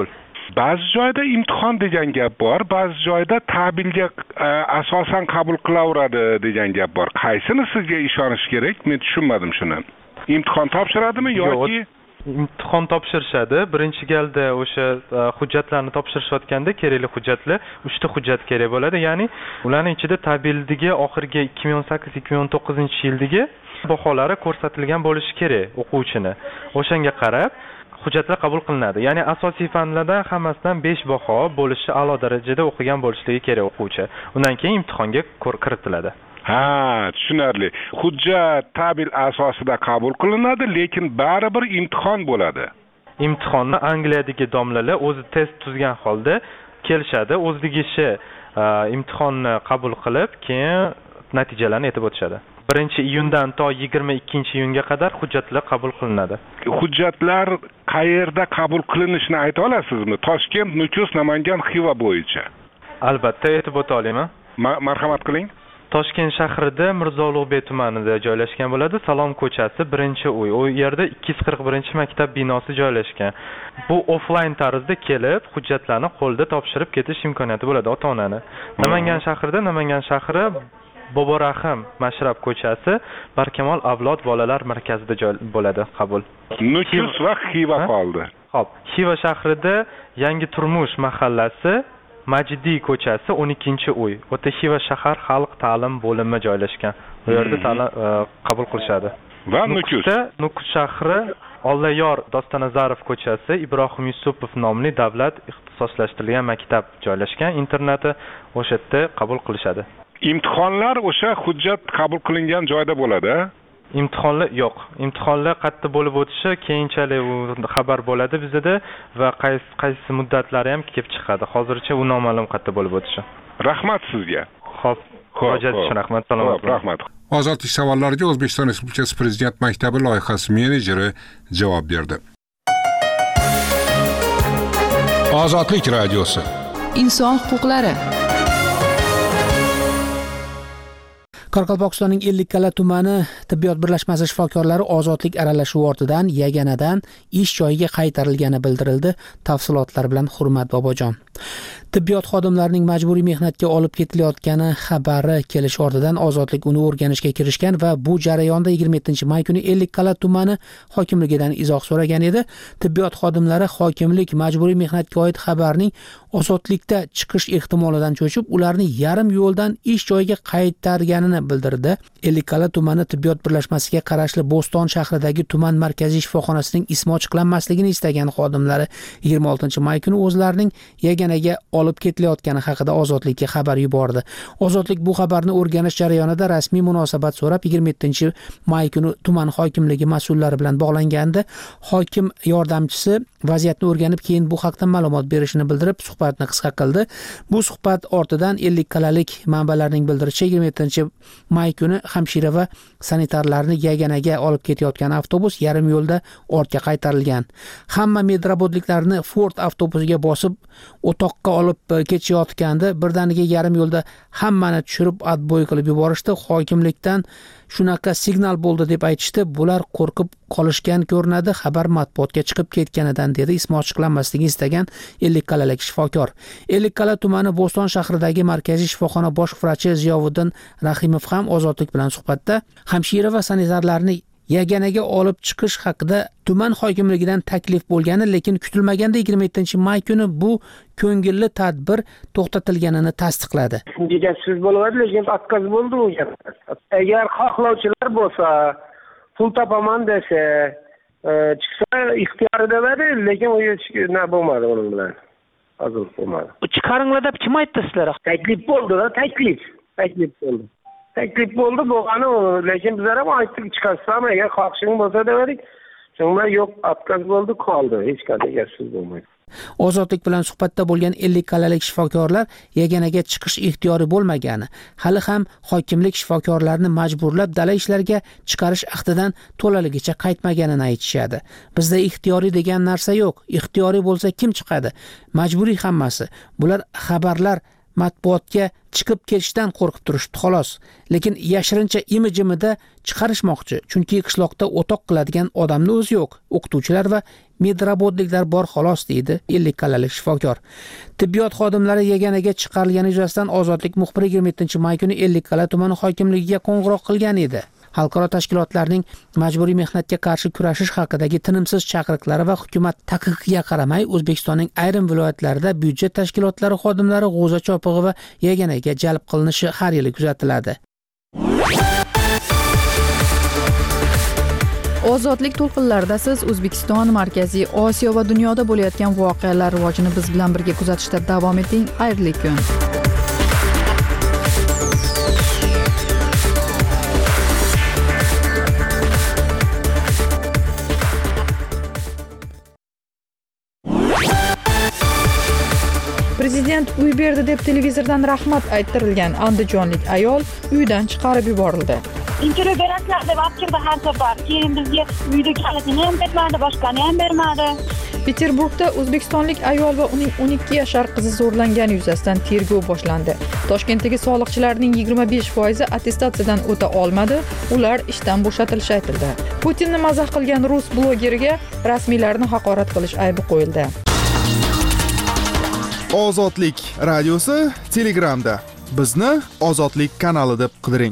Ba'zi joyda imtihon degan gap bor, ba'zi joyda ta'bilga asosan qabul qilaveradi degan gap bor. Qaysini sizga ishonish kerak? Men tushunmadim shuni. Imtihon topshiradimi yoki imtihon topshirishadi. Birinchi galda o'sha hujjatlarni topshirishayotganda kerakli hujjatlar uchta hujjat kerak bo'ladi. Ya'ni ularning ichida ta'bildagi oxirgi ikki ming o'n sakkiz ikki ming o'n to'qqizinchi yildagi baholari ko'rsatilgan bo'lishi kerak o'quvchini. O'shanga qarab hujjatlar qabul qilinadi. Ya'ni asosiy fanlardan hammasidan besh baho bo'lishi, a'lo darajada o'qigan bo'lishligi kerak o'quvchi. Undan keyin imtihonga kiritiladi. Ha, tushunarli. Hujjat ta'bil asosida qabul qilinadi, lekin baribir imtihon bo'ladi. Imtihonni Angliyadagi domlalar o'zi test tuzgan holda kelishadi, o'zligicha imtihonni qabul qilib, keyin natijalarni aytib o'tishadi. birinchi iyundan to yigirma ikkinchi iyunga qadar hujjatlar qabul qilinadi. Hujjatlar qayerda qabul qilinishini ayta olasizmi? Toshkent, Nukus, Namangan, Xiva bo'yicha. Albatta aytib o'ta olaman. Marhamat qiling. Toshkent shahrida Mirzo Ulug'bek tumanida joylashgan bo'ladi. Salom ko'chasi birinchi uy. U yerda ikki yuz qirq birinchi maktab binosi joylashgan. Bu offlayn tarzda kelib, hujjatlarni qo'lda topshirib ketish imkoniyati bo'ladi ota-onani. Namangan shahrida Namangan shahri Boborahim Mashrab ko'chasi Barkamol avlod bolalar markazida bo'ladi qabul. Nukus va Xiva qoldi. Xo'p, Xiva shahrida Yangi Turmush mahallasi Majdiy ko'chasi o'n ikkinchi uy. O'ta Xiva shahar xalq ta'lim bo'limi joylashgan. Bu yerda ta'lim qabul qilishadi. Va Nukus. Nukus shahri Ollayor Dostonazarov ko'chasi Ibrohim Yusupov nomli davlat ixtisoslashtirilgan maktab joylashgan. Internati o'sha yerda qabul qilishadi. Imtihonlar o'sha hujjat qabul qilingan joyda bo'ladi. Imtihonlar yo'q. Imtihonlar qayerda bo'lib o'tishi keyinchalik xabar bo'ladi bizda va qaysi qaysi muddatlari ham kelib chiqadi. Hozircha u noma'lum qayerda bo'lib o'tishi. Rahmat sizga. Xo'p, hojat uchun rahmat. Salomat. Rahmat. Ozodlik savollariga O'zbekiston Respublikasi Prezident maktabi loyihasi menejeri javob berdi. Ozodlik radiosi. Inson huquqlari. Qoraqalpog'istonning Ellikqal'a tumani tibbiyot birlashmasi shifokorlari ozodlik aralashuvi ortidan yaganadan ish joyiga qaytarilgani bildirildi. Tafsilotlar bilan Hurmat Bobojon. Tibbiyot xodimlarining majburiy mehnatga olib ketilayotgani xabari kelish ortidan ozodlik uni o'rganishga kirishgan va bu jarayonda yigirma yettinchi may kuni Ellikqal'a tumani hokimligidan izoh so'ragan edi. Tibbiyot xodimlari hokimlik majburiy mehnatga oid xabarning ozodlikda chiqish ehtimolidan cho'chib, ularni yarim yo'ldan ish joyiga qaytarganini bildirdi. Ellikqal'a tumani tibbiyot birlashmasiga qarashli Bo'ston shahridagi tuman markaziy shifoxonasining ismi ochiqlanmasligini istagan xodimlari yigirma oltinchi may kuni o'zlarining yaganaga olib ketilayotgani haqida ozodlikka xabar yubordi. Ozodlik bu xabarni o'rganish jarayonida rasmiy munosabat so'rab yigirma yettinchi may kuni tuman hokimligi mas'ullari bilan bog'langandi. Hokim yordamchisi vaziyatni o'rganib, keyin bu haqda ma'lumot berishini bildirib, suhbatni qisqa qildi. Bu suhbat ortidan Ellikqal'alik manbalarning bildirishicha yigirma yettinchi may kuni hamshira va sanitarlarni yaganaga olib ketayotgan avtobus yarim yo'lda ortga qaytarilgan. Hamma metrobotliklarni Ford avtobusiga bosib o'toqqa olib ketishayotganda birdaniga yarim yo'lda hammani tushirib adbo'y qilib yuborishdi. Hokimlikdan shunaqa signal bo'ldi deb aytishdi. Bular qo'rqib qolishgan ko'rinadi. Xabar matbuotga chiqib ketganidan dedi ismi ochiqlanmasligini istagan Ellikqal'alik shifokor. Ellikqal'a tumani Bo'ston shahridagi markaziy shifoxona bosh vrachi Ziyovuddin Rahimov ham ozodlik bilan suhbatda hamshira va sanitarlarni yaganaga olib chiqish haqida tuman hokimligidan taklif bo'lgani, lekin kutilmaganda yigirma yettinchi may kuni bu ko'ngilli tadbir to'xtatilganini tasdiqladi. Degan so'z bo'ladi, lekin отказ bo'ldi u gap. Agar xohlovchilar bo'lsa, pul topaman desa, chiqsa ixtiyorida edi, lekin u nima bo'lmadi uning bilan. Hozir bo'lmadi. Chiqaringlar deb kim aytdi sizlar? Taklif bo'ldi-da, taklif. Taklif bo'ldi. Taklif bo'ldi bo'lgani, lekin bizlar ham aytdik chiqarsam, agar xohishing bo'lsa dedik. Shunga yo'q, отказ bo'ldi, qoldi. Hech qanday gapsiz bo'lmaydi. Ozodlik bilan suhbatda bo'lgan Ellikqal'alik shifokorlar yaganaga chiqish ixtiyori bo'lmagani, hali ham hokimlik shifokorlarni majburlab dala ishlarga chiqarish ahdidan to'laligicha qaytmaganini aytishadi. Bizda ixtiyoriy degan narsa yo'q. Ixtiyoriy bo'lsa kim chiqadi? Majburiy hammasi. Bular xabarlar matbuotga chiqib ketishdan qo'rqib turishdi xolos. Lekin yashirincha imi-jimida chiqarishmoqchi, chunki qishloqda o'toq qiladigan odamni o'zi yo'q. O'qituvchilar va medrabotliklar bor xolos, deydi ellik qallalik shifokor. Tibbiyot xodimlari yaganaga chiqarilgani yuzasidan Ozodlik muxbiri yigirma yettinchi may kuni ellik qalla tumani hokimligiga qo'ng'iroq qilgan edi. Xalqaro tashkilotlarning majburiy mehnatga qarshi kurashish haqidagi tinimsiz chaqiriqlari va hukumat taqiqiga qaramay O'zbekistonning ayrim viloyatlarida byudjet tashkilotlari xodimlari g'o'za chopig'i va yaganaga jalb qilinishi har yili kuzatiladi. Ozodlik to'lqinlarida siz O'zbekiston, Markaziy Osiyo va dunyoda bo'layotgan voqealar rivojini biz bilan birga kuzatishda davom eting. Xayrli kun. Prezident uy berdi deb televizordan rahmat ayttirilgan andijonlik ayol uydan chiqarib yuborildi. Intervyu berasizlar deb olib kirdi har safar. Keyin bizga uyda kalitini ham bermadi, boshqani ham bermadi. Peterburgda o'zbekistonlik ayol va uning o'n ikki yashar qizi zo'rlangani yuzasidan tergov boshlandi. Toshkentdagi soliqchilarning yigirma besh foizi attestatsiyadan o'ta olmadi, ular ishdan bo'shatilishi aytildi. Putinni mazax qilgan rus blogeriga rasmiylarni haqorat qilish aybi qo'yildi. Ozodlik radiosi Telegramda. Bizni Ozodlik kanali deb qidiring.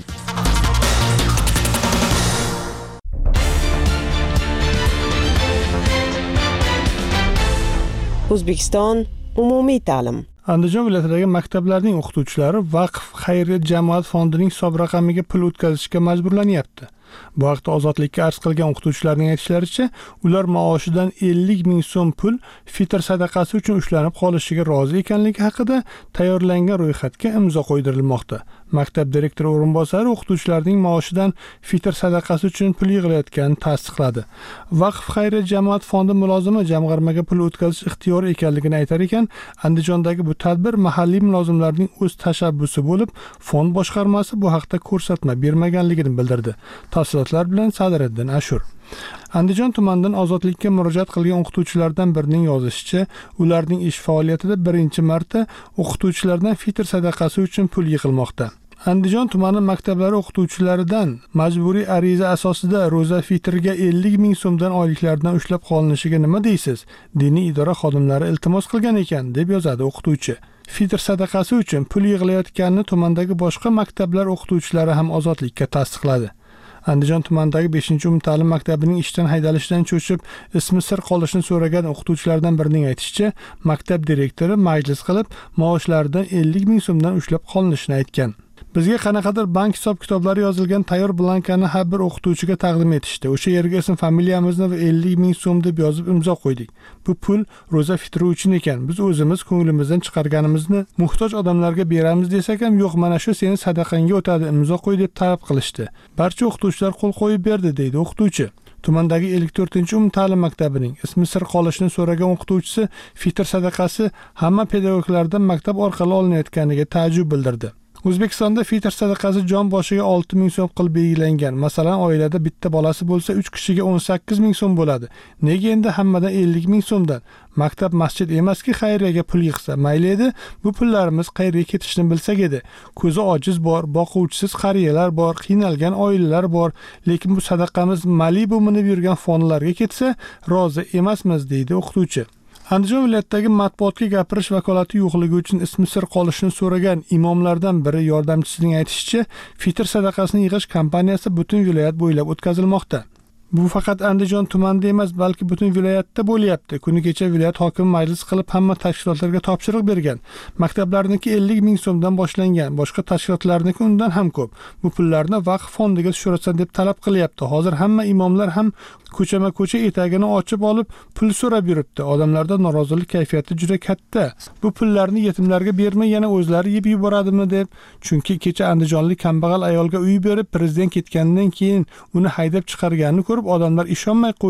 O'zbekiston umumiy ta'lim. Andijon viloyatidagi maktablarning o'qituvchilari Vaqf xayriya jamoat fondining hisob raqamiga pul o'tkazishga majburlanyapti. Bu haqda Ozodlikka arz qilgan o'qituvchilarning aytishlaricha, ular maoshidan ellik ming so'm pul fitr sadaqasi uchun ushlanib qolishiga rozi ekanligi haqida tayyorlangan ro'yxatga imzo qo'ydirilmoqda. Maktab direktori o'rinbosari o'qituvchilarning maoshidan fitr sadaqasi uchun pul yig'ilayotganini tasdiqladi. Vaqf xayriya jamoat fondi mulozimi jamg'armaga pul o'tkazish ixtiyori ekanligini aytar ekan, Andijondagi bu tadbir mahalliy mulozimlarning o'z tashabbusi bo'lib, fond boshqarmasi bu haqda ko'rsatma bermaganligini bildirdi. Tafsilotlar bilan Sadriddin Ashur. Andijon tumanidan Ozodlikka murojaat qilgan o'qituvchilardan birining yozishicha, ularning ish faoliyatida birinchi marta o'qituvchilardan fitr sadaqasi uchun pul yig'ilmoqda. Andijon tumani maktablari o'qituvchilaridan majburiy ariza asosida ro'za fitrga ellik ming so'mdan oyliklaridan ushlab qolinishiga nima deysiz? Diniy idora xodimlari iltimos qilgan ekan, deb yozadi o'qituvchi. Fitr sadaqasi uchun pul yig'ilayotganini tumandagi boshqa maktablar o'qituvchilari ham Ozodlikka tasdiqladi. Andijon tumanidagi beshinchi umumta'lim maktabining ishdan haydalishidan cho'chib, ismi sir qolishini so'ragan o'qituvchilardan birining aytishicha, maktab direktori majlis qilib, maoshlaridan ellik ming so'mdan ushlab qolinishini aytgan. Bizga qanaqadir bank hisob-kitoblari yozilgan tayyor blankani har bir o'qituvchiga taqdim etishdi. O'sha yerga ism familiyamizni va ellik ming so'm deb yozib imzo qo'ydik. Bu pul ro'za fitri uchun ekan. Biz o'zimiz ko'nglimizdan chiqarganimizni muhtoj odamlarga beramiz desak ham, yo'q, mana shu seni sadaqangga o'tadi, imzo qo'y deb talab qilishdi. Barcha o'qituvchilar qo'l qo'yib berdi, deydi o'qituvchi. Tumandagi ellik to'rtinchi umumta'lim maktabining ismi sir qolishini so'ragan o'qituvchisi fitr sadaqasi hamma pedagoglardan maktab orqali olinayotganiga ta'jub bildirdi. O'zbekistonda fitr sadaqasi jon boshiga olti ming so'm qilib belgilangan. Masalan, oilada bitta bolasi bo'lsa uch kishiga o'n sakkiz ming so'm bo'ladi. Nega endi hammadan ellik ming so'mdan? Maktab masjid emaski xayriyaga pul yig'sa, mayli edi. Bu pullarimiz qayerga ketishini bilsak edi. Ko'zi ojiz bor, boquvchisiz qariyalar bor, qiynalgan oilalar bor, lekin bu sadaqamiz Malibu minib yurgan fonlarga ketsa, rozi emasmiz, deydi o'qituvchi. Andijon viloyatidagi matbuotga gapirish vakolati yo'qligi uchun ismi sir qolishini so'ragan imomlardan biri yordamchisining aytishicha, fitr sadaqasini yig'ish kampaniyasi butun viloyat bo'ylab o'tkazilmoqda. Bu faqat Andijon tumanida emas, balki butun viloyatda bo'lyapti. Kuni kecha viloyat hokimi majlis qilib hamma tashkilotlarga topshiriq bergan. Maktablarniki ellik ming so'mdan boshlangan, boshqa tashkilotlarniki undan ham ko'p. Bu pullarni vaqf fondiga tushirasan deb talab qilyapti. Hozir hamma imomlar ham ko'chama-ko'cha etagini ochib olib pul so'rab yuribdi. Odamlarda norozilik kayfiyati juda katta. Bu pullarni yetimlarga bermay yana o'zlari yeb yuboradimi deb. Chunki kecha andijonlik kambag'al ayolga uy berib, prezident ketganidan keyin uni haydab chiqarganini ko'rib odamlar ishonmay qo'ydi.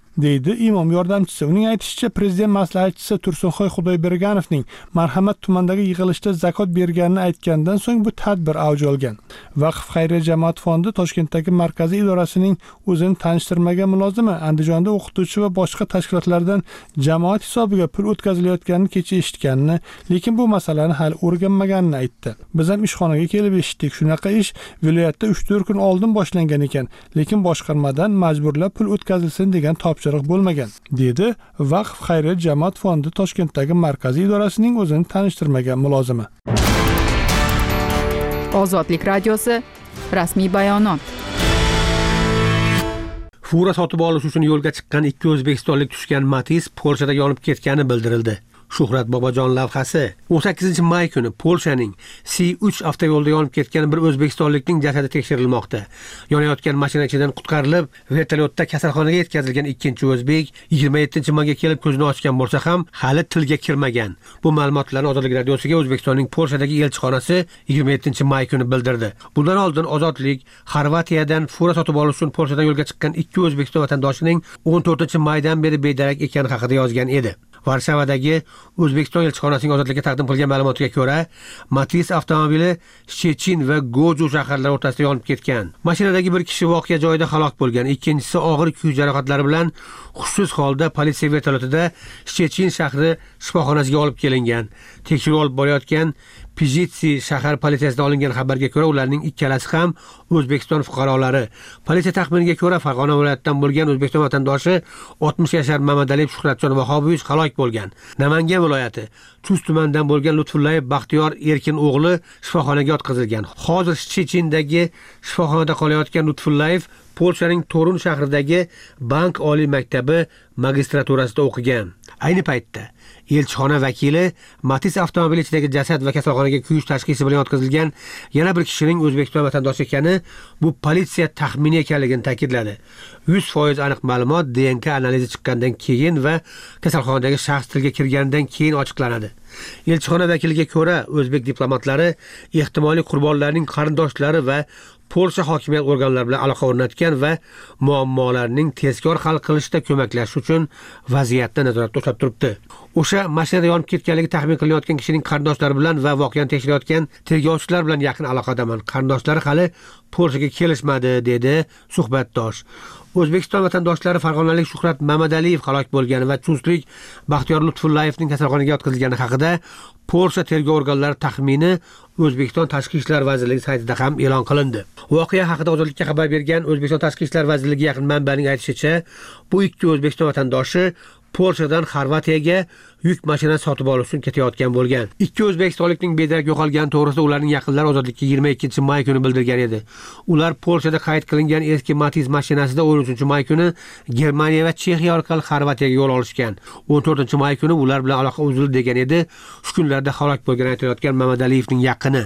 deydi imom yordamchisi. Uning aytishicha, prezident maslahatchisi Tursunxoy Xudoyberganovning Marhamat tumanidagi yig'ilishda zakot berganini aytgandan so'ng bu tadbir avj olgan. Vaqf xayriya jamoat fondi Toshkentdagi markaziy idorasining o'zini tanishtirmagan mulozimi Andijonda o'qituvchi va boshqa tashkilotlardan jamoat hisobiga pul o'tkazilayotganini kecha eshitganini, lekin bu masalani hali o'rganmaganini aytdi. Biz ham ishxonaga kelib eshitdik. Shunaqa ish viloyatda uch to'rt kun oldin boshlangan ekan, lekin boshqarmadan majburlab pul o'tkazilsin degan topshiriq bo'lmagan, dedi Vaqf xayriya jamoat fondi Toshkentdagi markaziy idorasining o'zini tanishtirmagan mulozimi. Ozodlik radiosi rasmiy bayonot. Fura sotib olish uchun yo'lga chiqqan ikki o'zbekistonlik tushgan Matiz Polshada yonib ketgani bildirildi. Shuhrat Bobojon lavhasi. o'n sakkizinchi may kuni Polshaning C uch avtoyo'lida yonib ketgan bir o'zbekistonlikning jasadi tekshirilmoqda. Yonayotgan mashina ichidan qutqarilib, vertolyotda kasalxonaga yetkazilgan ikkinchi o'zbek yigirma yettinchi mayga kelib ko'zini ochgan bo'lsa ham, hali tilga kirmagan. Bu ma'lumotlarni Ozodlik radiosiga O'zbekistonning Polshadagi elchixonasi yigirma yettinchi may kuni bildirdi. Bundan oldin Ozodlik Xorvatiyadan fura sotib olish uchun Polshadan yo'lga chiqqan ikki O'zbekiston vatandoshining o'n to'rtinchi maydan beri bedarak ekani haqida yozgan edi. Varshavadagi O'zbekiston elchixonasining Ozodlikka taqdim qilgan ma'lumotiga ko'ra, Matiz avtomobili Shechin va Goju shaharlari o'rtasida yonib ketgan. Mashinadagi bir kishi voqea joyida halok bo'lgan, ikkinchisi og'ir kuyish jarohatlari bilan hushsiz holda politsiya vertolyotida Shechin shahri shifoxonasiga olib kelingan. Tekshiruv olib borayotgan Pijitsi shahar politsiyasidan olingan xabarga ko'ra, ularning ikkalasi ham O'zbekiston fuqarolari. Politsiya taxminiga ko'ra, Farg'ona viloyatidan bo'lgan O'zbekiston vatandoshi oltmish yashar Mamadaliyev Shuhratjon Vahobovich halok bo'lgan. Namangan viloyati Chust tumanidan bo'lgan Lutfullayev Baxtiyor Erkin o'g'li shifoxonaga yotqizilgan. Hozir Shechindagi shifoxonada qolayotgan Lutfullayev Polshaning Torun shahridagi Bank oliy maktabi magistraturasida o'qigan. Ayni paytda elchixona vakili Matiz avtomobili ichidagi jasad va kasalxonaga kuyish tashxisi bilan yotqizilgan yana bir kishining O'zbekiston vatandoshi ekani, bu politsiya taxmini ekanligini ta'kidladi. yuz foiz aniq ma'lumot D N K analizi chiqqandan keyin va kasalxonadagi shaxs tilga kirganidan keyin ochiqlanadi. Elchixona vakiliga ko'ra, o'zbek diplomatlari ehtimoliy qurbonlarning qarindoshlari va Polsha hokimiyat organlari bilan aloqa o'rnatgan va muammolarning tezkor hal qilishda ko'maklashish uchun vaziyatni nazoratda ushlab turibdi. O'sha mashinada yonib ketganligi taxmin qilinayotgan kishining qarindoshlari bilan va voqeani tekshirayotgan tergovchilar bilan yaqin aloqadaman. Qarindoshlari hali Polshaga kelishmadi, dedi suhbatdosh. O'zbekiston vatandoshlari farg'onalik Shuhrat Mamadaliyev halok bo'lgani va chustlik Baxtiyor Lutfullayevning kasalxonaga yotqizilgani haqida Polsha tergov organlari taxmini O'zbekiston Tashqi ishlar vazirligi saytida ham e'lon qilindi. Voqea haqida Ozodlikka xabar bergan O'zbekiston Tashqi ishlar vazirligi yaqin manbaning aytishicha, bu ikki O'zbekiston vatandoshi Polshadan Xorvatiyaga yuk mashina sotib olish uchun ketayotgan bo'lgan. Ikki o'zbekistonlikning bedarak yo'qolgani to'g'risida ularning yaqinlari Ozodlikka yigirma ikkinchi may kuni bildirgan edi. Ular Polshada qayd qilingan eski Matiz mashinasida o'n uchinchi may kuni Germaniya va Chexiya orqali Xorvatiyaga yo'l olishgan. o'n to'rtinchi may kuni ular bilan aloqa uzildi degan edi. Shu kunlarda halok bo'lgan aytilayotgan Mamadaliyevning yaqini.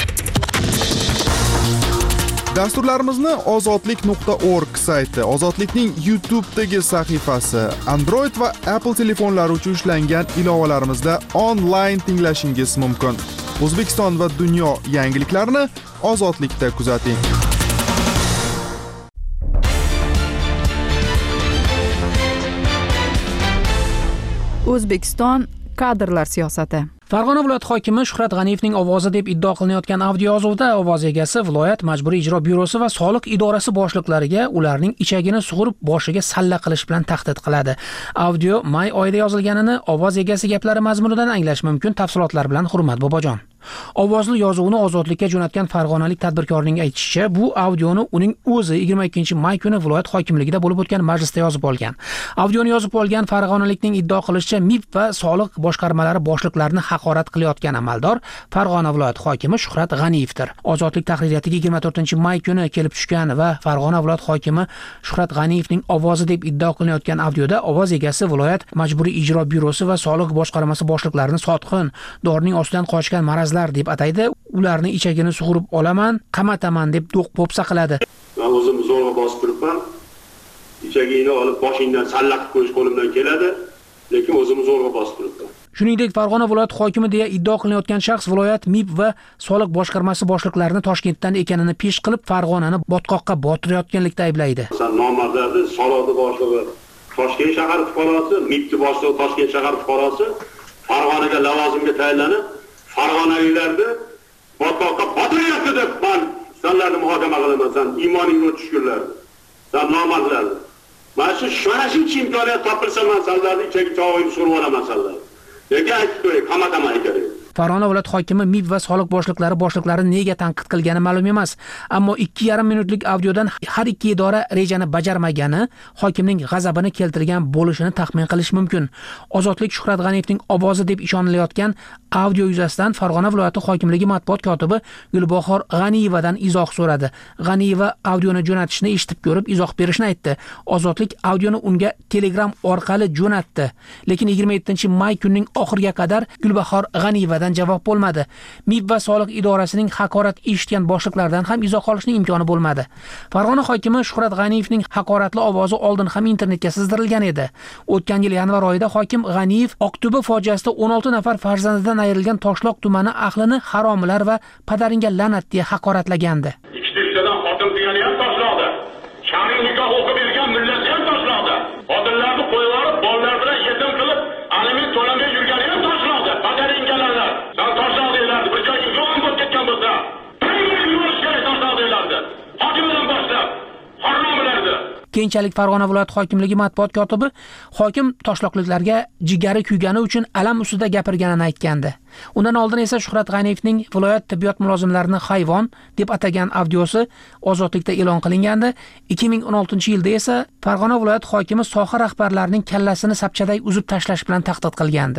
Dasturlarimizni ozodlik nuqta org sayti, Ozodlikning YouTube'dagi sahifasi, Android va Apple telefonlari uchun ishlangan ilovalarimizda onlayn tinglashingiz mumkin. O'zbekiston va dunyo yangiliklarini Ozodlikda kuzating. O'zbekiston kadrlar siyosati. Farg'ona viloyat hokimi Shuhrat G'aniyevning ovozi deb iddio qilinayotgan audio yozuvda ovoz egasi viloyat majburiy ijro byurosi va soliq idorasi boshliqlariga ularning ichagini sug'urib boshiga salla qilish bilan tahdid qiladi. Audio may oyida yozilganini ovoz egasi gaplari mazmunidan anglash mumkin. Tafsilotlar bilan Hurmat Bobojon. Ovozli yozuvni Ozodlikka jo'natgan farg'onalik tadbirkorning aytishicha, bu audioni uning o'zi yigirma ikkinchi may kuni viloyat hokimligida bo'lib o'tgan majlisda yozib olgan. Audioni yozib olgan farg'onalikning iddio qilishicha, M I B va soliq boshqarmalari boshliqlarini haqorat qilayotgan amaldor Farg'ona viloyat hokimi Shuhrat G'aniyevdir. Ozodlik tahririyatiga yigirma to'rtinchi may kuni kelib tushgan va Farg'ona viloyat hokimi Shuhrat G'aniyevning ovozi deb iddio qilinayotgan audioda ovoz egasi viloyat majburiy ijro byurosi va soliq boshqarmasi boshliqlarini sotqin, dorining ostidan qochgan marazlar deb ataydi. Ularni ichagini sug'urib olaman, qamataman deb do'q popsa qiladi. Men o'zim zo'rg'a bosib turibman. Ichagingni olib boshingdan sallaq qo'yish qo'limdan keladi, lekin o'zim zo'rg'a bosib turibman. Shuningdek, Farg'ona viloyat hokimi deya iddio qilinayotgan shaxs viloyat M I B va soliq boshqarmasi boshliqlarini Toshkentdan ekanini pesh qilib, Farg'onani botqoqqa botirayotganlikda ayblaydi. San nomardlarni soliqni boshlig'i Toshkent shahar fuqarosi, MIBga boshliq Toshkent shahar fuqarosi Farg'onaga lavozimga tayinlanib, farg'onaliklarni botqoqqa botiryapti deb men sizlarni muhokama qilaman. Sen iymoningga tushkunlar. Sen nomardlar. Mana shu shona shuncha imkoniyat topilsa men sizlarni ichaki cho'g'ini surib olaman sizlar. Nega aytib qo'y, qamatama kerak. Farg'ona viloyat hokimi M I B va soliq boshliqlari boshliqlarini nega tanqid qilgani ma'lum emas. Ammo ikki yarim minutlik audiodan har ikki idora rejani bajarmagani hokimning g'azabini keltirgan bo'lishini taxmin qilish mumkin. Ozodlik Shuhrat G'aniyevning ovozi deb ishonilayotgan audio yuzasidan Farg'ona viloyati hokimligi matbuot kotibi Gulbahor G'aniyevadan izoh so'radi. G'aniyeva audioni jo'natishni eshitib ko'rib izoh berishni aytdi. Ozodlik audioni unga Telegram orqali jo'natdi. Lekin yigirma yettinchi may kunining oxiriga qadar Gulbahor G'aniyevadan javob bo'lmadi. M I B va soliq idorasining haqorat eshitgan boshliqlardan ham izoh olishning imkoni bo'lmadi. Farg'ona hokimi Shuhrat G'aniyevning haqoratli ovozi oldin ham internetga sizdirilgan edi. O'tgan yil yanvar oyida hokim G'aniyev Oktober fojiasida o'n olti nafar farzandidan ayrilgan Toshloq tumani ahlini haromilar va padaringga la'nat deya haqoratlagandi. Ikkitadan xotin degani ham Toshloqda. Shariy nikoh o'qib bergan millat ham Toshloqda. Xotinlarni qo'yib olib, bolalar bilan yetim qilib, aliment to'lamay yurgani ham Toshloqda. Padaringga la'nat. Sen Toshloqdalarni bir joyga yo'q bo'lib ketgan bo'lsa, qayerga yurish kerak Toshloqdalarni? Hokimdan boshlab, haromilarni. Keyinchalik Farg'ona viloyat hokimligi matbuot kotibi hokim toshloqliklarga jigari kuygani uchun alam ustida gapirganini aytgandi. Undan oldin esa Shuhrat G'aniyevning viloyat tibbiyot mulozimlarini hayvon deb atagan audiosi Ozodlikda e'lon qilingandi. ikki ming o'n oltinchi yilda esa Farg'ona viloyat hokimi soha rahbarlarining kallasini sapchaday uzib tashlash bilan tahdid qilgandi.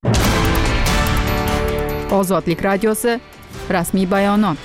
Ozodlik radiosi rasmiy bayonot.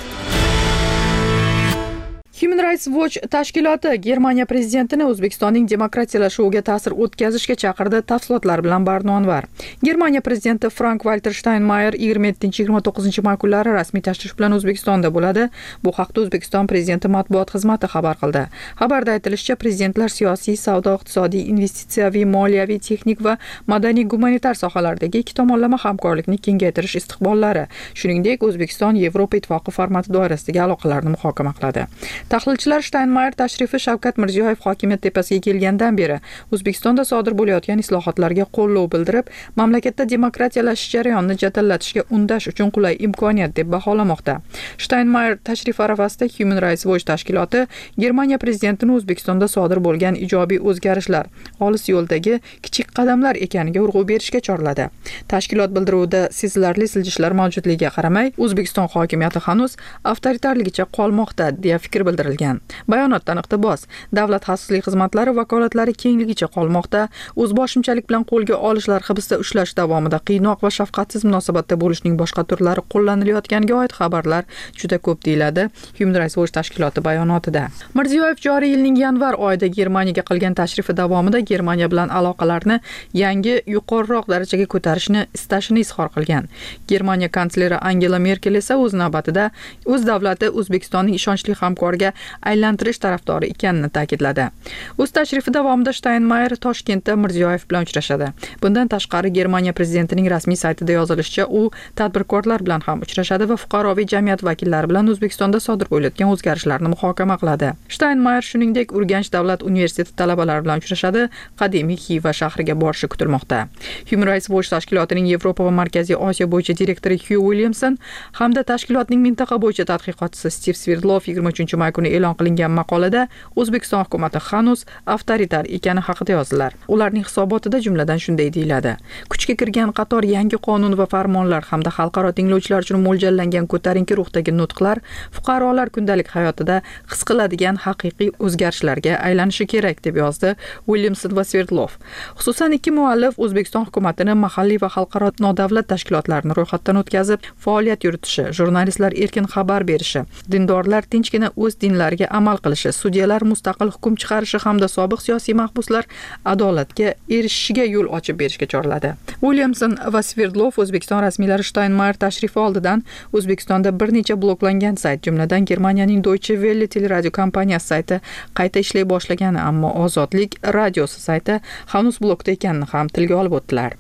Human Rights Watch tashkiloti Germaniya prezidentini O'zbekistonning demokratiyalashuviga ta'sir o'tkazishga chaqirdi. Tafsilotlar bilan Barnonvar. Germaniya prezidenti Frank-Walter Steinmeier yigirma yettinchi yigirma to'qqizinchi may kunlari rasmiy tashrif bilan O'zbekistonda bo'ladi. Bu haqda O'zbekiston prezidenti matbuot xizmati xabar qildi. Xabarda aytilishicha, prezidentlar siyosiy, savdo, iqtisodiy, investitsiyaviy, moliyaviy, texnik va madaniy-gumanitar sohalardagi ikki tomonlama hamkorlikni kengaytirish istiqbollari, shuningdek O'zbekiston Yevropa ittifoqi formati doirasidagi aloqalarni muhokama qiladi. Tahlilchilar Steinmeier tashrifi Shavkat Mirziyoyev hokimiyat tepasiga kelgandan beri O'zbekistonda sodir bo'layotgan islohotlarga qo'llov bildirib, mamlakatda demokratiyalashish jarayonini jadallatishga undash uchun qulay imkoniyat deb baholamoqda. Steinmeier tashrif arafasida Human Rights Watch tashkiloti Germaniya prezidentini O'zbekistonda sodir bo'lgan ijobiy o'zgarishlar olis yo'ldagi kichik qadamlar ekaniga urg'u berishga chorladi. Tashkilot bildiruvida sezilarli siljishlar mavjudligiga qaramay, O'zbekiston hokimiyati hanuz avtoritarligicha qolmoqda deya fikr bildirilgan. Bayonotdan iqtibos, davlat xavfsizlik xizmatlari vakolatlari kengligicha qolmoqda, o'zboshimchalik bilan qo'lga olishlar, hibsda ushlash davomida qiynoq va shafqatsiz munosabatda bo'lishning boshqa turlari qo'llanilayotganiga oid xabarlar juda ko'p deyiladi Human Rights Watch tashkiloti bayonotida. Mirziyoyev joriy yilning yanvar oyida Germaniyaga qilgan tashrifi davomida Germaniya bilan aloqalarni yangi yuqoriroq darajaga ko'tarishni istashini izhor qilgan. Germaniya kansleri Angela Merkel esa o'z navbatida o'z davlati O'zbekistonning ishonchli hamkoriga aylantirish tarafdori ekanini ta'kidladi. O'z tashrifi davomida Steinmeier Toshkentda Mirziyoyev bilan uchrashadi. Bundan tashqari Germaniya prezidentining rasmiy saytida yozilishicha, u tadbirkorlar bilan ham uchrashadi va fuqaroviy jamiyat vakillari bilan O'zbekistonda sodir bo'layotgan o'zgarishlarni muhokama qiladi. Steinmeier shuningdek Urganch davlat universiteti talabalari bilan uchrashadi, qadimiy Xiva shahriga borishi kutilmoqda. Human Rights Watch tashkilotining Yevropa va Markaziy Osiyo bo'yicha direktori Hugh Williamson hamda tashkilotning mintaqa bo'yicha tadqiqotchisi Steve Sverdlov yigirma uchinchi may kuni e'lon qilingan maqolada O'zbekiston hukumati hanuz avtoritar ekani haqida yozdilar. Ularning hisobotida jumladan shunday deyiladi: kuchga kirgan qator yangi qonun va farmonlar hamda xalqaro tinglovchilar uchun mo'ljallangan ko'tarinki ruhdagi nutqlar fuqarolar kundalik hayotida his qiladigan haqiqiy o'zgarishlarga aylanishi kerak deb yozdi Williamson va Sverdlov. Xususan ikki muallif O'zbekiston hukumatini mahalliy va xalqaro nodavlat tashkilotlarini ro'yxatdan o'tkazib, faoliyat yuritishi, jurnalistlar erkin xabar berishi, dindorlar tinchgina o'z dinlariga amal qilishi, sudyalar mustaqil hukm chiqarishi hamda sobiq siyosiy mahbuslar adolatga erishishiga yo'l ochib berishga chorladi. Williamson va Sverdlov O'zbekiston rasmiylari Steinmeier tashrifi oldidan O'zbekistonda bir necha bloklangan sayt, jumladan Germaniyaning Deutsche Welle teleradio kompaniyasi sayti qayta ishlay boshlagani, ammo Ozodlik radiosi sayti hanuz blokda ekanini ham tilga olib o'tdilar.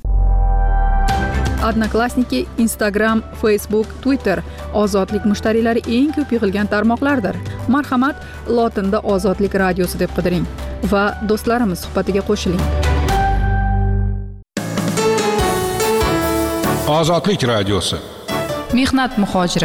Odnoklassniki, Instagram, Facebook, Twitter Ozodlik mushtariylari eng ko'p yig'ilgan tarmoqlardir. Marhamat, lotinda Ozodlik radiosi deb qidiring. va do'stlarimiz suhbatiga qo'shiling. Ozodlik radiosi. Mehnat muhojiri.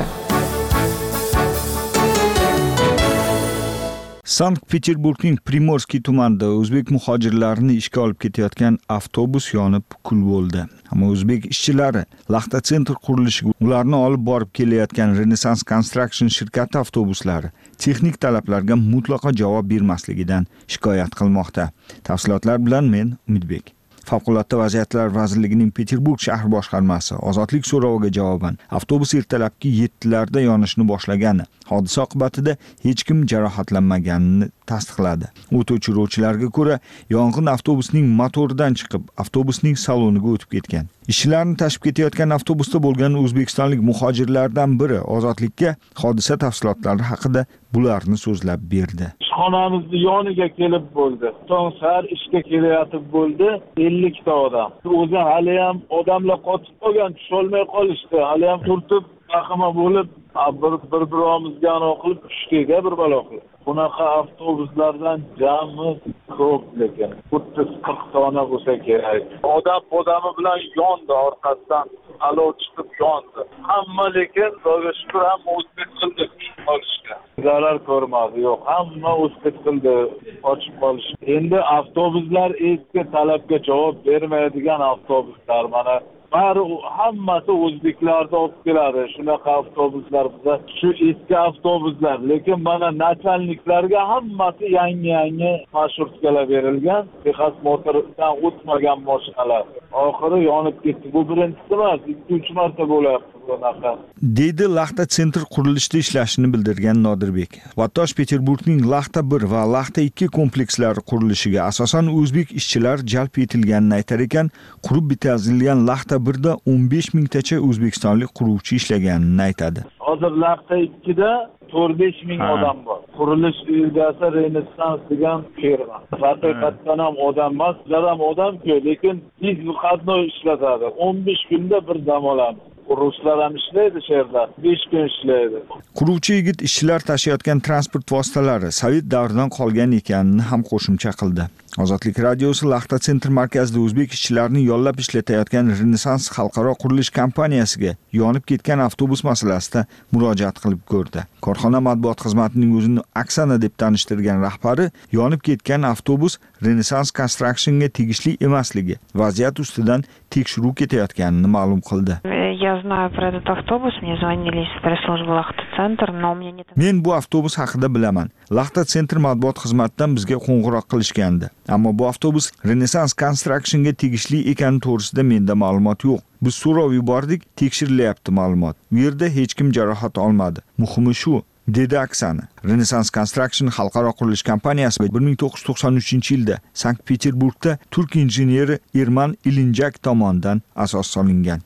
Sankt-Peterburgning Primorskiy tumanida o'zbek muhojirlarini ishga olib ketayotgan avtobus yonib kul bo'ldi. Ammo o'zbek ishchilari Laxta Center qurilishiga ularni olib borib kelayotgan Renaissance Construction shirkati avtobuslari texnik talablarga mutlaqo javob bermasligidan shikoyat qilmoqda. Tafsilotlar bilan men Umidbek. Favqulodda vaziyatlar vazirligining Peterburg shahar boshqarmasi ozodlik so'roviga javoban avtobus ertalabki yettilarda yonishni boshlagani, hodisa oqibatida hech kim jarohatlanmaganini tasdiqladi. O't o'chiruvchilarga ko'ra, yong'in avtobusning motoridan chiqib, avtobusning saloniga o'tib ketgan. Ishchilarni tashib ketayotgan avtobusda bo'lgan o'zbekistonlik muhojirlardan biri ozodlikka hodisa tafsilotlari haqida bularni so'zlab berdi. Ishxonamizni yoniga kelib bo'ldi. Tong sar ishga kelayotib bo'ldi ellik ta odam. O'zi hali ham odamlar qotib qolgan, tusholmay qolishdi. Hali ham turtib, vahima bo'lib, bir bir biromizga qilib tushdik-a bir balo qilib. Bunaqa avtobuslardan jami ko'p lekin o'ttiz qirq dona bo'lsa kerak. Odam odami bilan yondi orqasidan alov chiqib yondi. Hamma lekin Xudoga shukr hamma o'zbek qildi qolishga. Zarar ko'rmadi, yo'q, hamma o'zbek qildi ochib qolish. Endi avtobuslar eski talabga javob bermaydigan avtobuslar mana bari hammasi o'zbeklarda olib keladi. Shunaqa avtobuslar biza shu eski avtobuslar, lekin mana nachalniklarga hammasi yangi-yangi marshrutklar berilgan, texas motordan o'tmagan mashinalar. Oxiri yonib ketdi. Bu birinchisi emas, ikkinchi marta bo'lyapti bunaqa. Deydi Laxta Center qurilishda ishlashini bildirgan Nodirbek. Vattosh Peterburgning Laxta bir va Laxta ikki komplekslari qurilishiga asosan o'zbek ishchilar jalb etilganini aytar ekan, qurib bitkazilgan Laxta birda o'n besh mingtacha o'zbekistonlik quruvchi ishlaganini aytadi. Hozir Laxta ikkida to'rt besh ming odam bor. Qurilish egasi Renaissance degan firma. Haqiqatdan ham odam emas, jaram odam ko'p, lekin biz qatnov ishlatadi. o'n besh kunda bir dam olamiz. Ruslar ham ishlaydi sherda, besh kun ishlaydi. Quruvchi yigit ishchilar tashiyotgan transport vositalari Sovet davridan qolgan ekanini ham qo'shimcha qildi. Ozodlik radiosi Laxta Center markazida o'zbek ishchilarini yollab ishlatayotgan Renaissance xalqaro qurilish kompaniyasiga yonib ketgan avtobus masalasida murojaat qilib ko'rdi. Korxona matbuot xizmatining o'zini Aksana deb tanishtirgan rahbari yonib ketgan avtobus Renaissance Construction'ga tegishli emasligi, vaziyat ustidan tekshiruv ketayotganini ma'lum qildi. Я знаю про этот автобус, мне звонили из пресс-службы Лахта Центр, но у меня нет... Men bu avtobus haqida bilaman. Laxta Center matbuot xizmatidan bizga qo'ng'iroq qilishgandi. Ammo bu avtobus Renaissance Construction'ga tegishli ekani to'g'risida menda ma'lumot yo'q. Biz so'rov yubordik, tekshirilyapti ma'lumot. U yerda hech kim jarohat olmadi. Muhimi shu, dedi Aksana. Renaissance Construction xalqaro qurilish kompaniyasi bir ming to'qqiz yuz to'qson uchinchi yilda Sankt-Peterburgda turk injeneri Erman Ilinjak tomonidan asos solingan.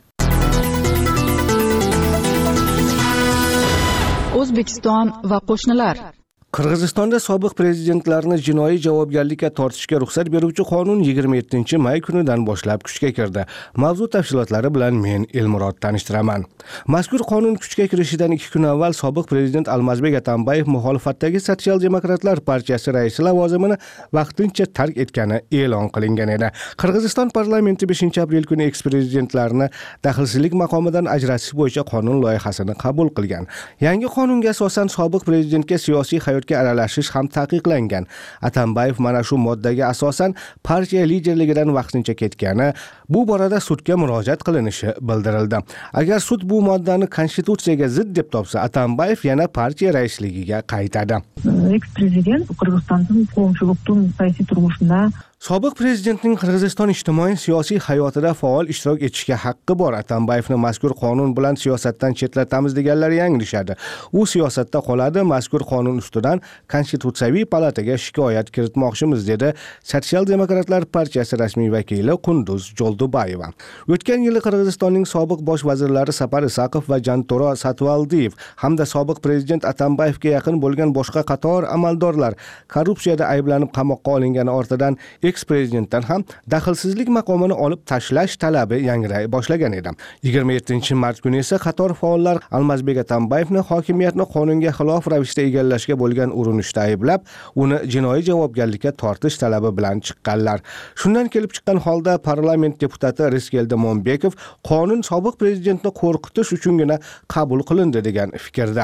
O'zbekiston va qo'shnilar. Qirg'izistonda sobiq prezidentlarni jinoiy javobgarlikka tortishga ruxsat beruvchi qonun yigirma yettinchi may kunidan boshlab kuchga kirdi. Mavzu tafsilotlari bilan men Elmurod tanishtiraman. Mazkur qonun kuchga kirishidan ikki kun avval sobiq prezident Almazbek Atambayev muxolifatdagi Sotsial demokratlar partiyasi raisi lavozimini vaqtincha tark etgani e'lon qilingan edi. Qirg'iziston parlamenti beshinchi aprel kuni eks-prezidentlarni daxlsizlik maqomidan ajratish bo'yicha qonun loyihasini qabul qilgan. Yangi qonunga asosan sobiq prezidentga siyosiy hayot aralashish ham taqiqlangan. Atambayev mana shu moddaga asosan partiya liderligidan vaqtincha ketgani, bu borada sudga murojaat qilinishi bildirildi. Agar sud bu moddani konstitutsiyaga zid deb topsa, Atambayev yana partiya raisligiga qaytadi. Eks-prezident Qirg'izistonning qo'mchilikning siyosiy turmushida Sobiq prezidentning Qirg'iziston ijtimoiy siyosiy hayotida faol ishtirok etishga haqqi bor. Atambayevni mazkur qonun bilan siyosatdan chetlatamiz deganlar yanglishadi. U siyosatda qoladi, mazkur qonun ustidan Konstitutsiyaviy palataga shikoyat kiritmoqchimiz, dedi Sotsial demokratlar partiyasi rasmiy vakili Qunduz Joldubayeva. O'tgan yili Qirg'izistonning sobiq bosh vazirlari Sapar Isaqov va Jantoro Satvaldiyev hamda sobiq prezident Atambayevga yaqin bo'lgan boshqa qator amaldorlar korrupsiyada ayblanib qamoqqa olingani ortidan eks-prezidentdan ham daxlsizlik maqomini olib tashlash talabi yangray boshlagan edi. yigirma yettinchi mart kuni esa qator faollar Almazbek Atambayevni hokimiyatni qonunga xilof ravishda egallashga bo'lgan urinishda ayblab, uni jinoiy javobgarlikka tortish talabi bilan chiqqanlar. Shundan kelib chiqqan holda parlament deputati Riskelda Monbekov qonun sobiq prezidentni qo'rqitish uchungina qabul qilindi degan fikrda.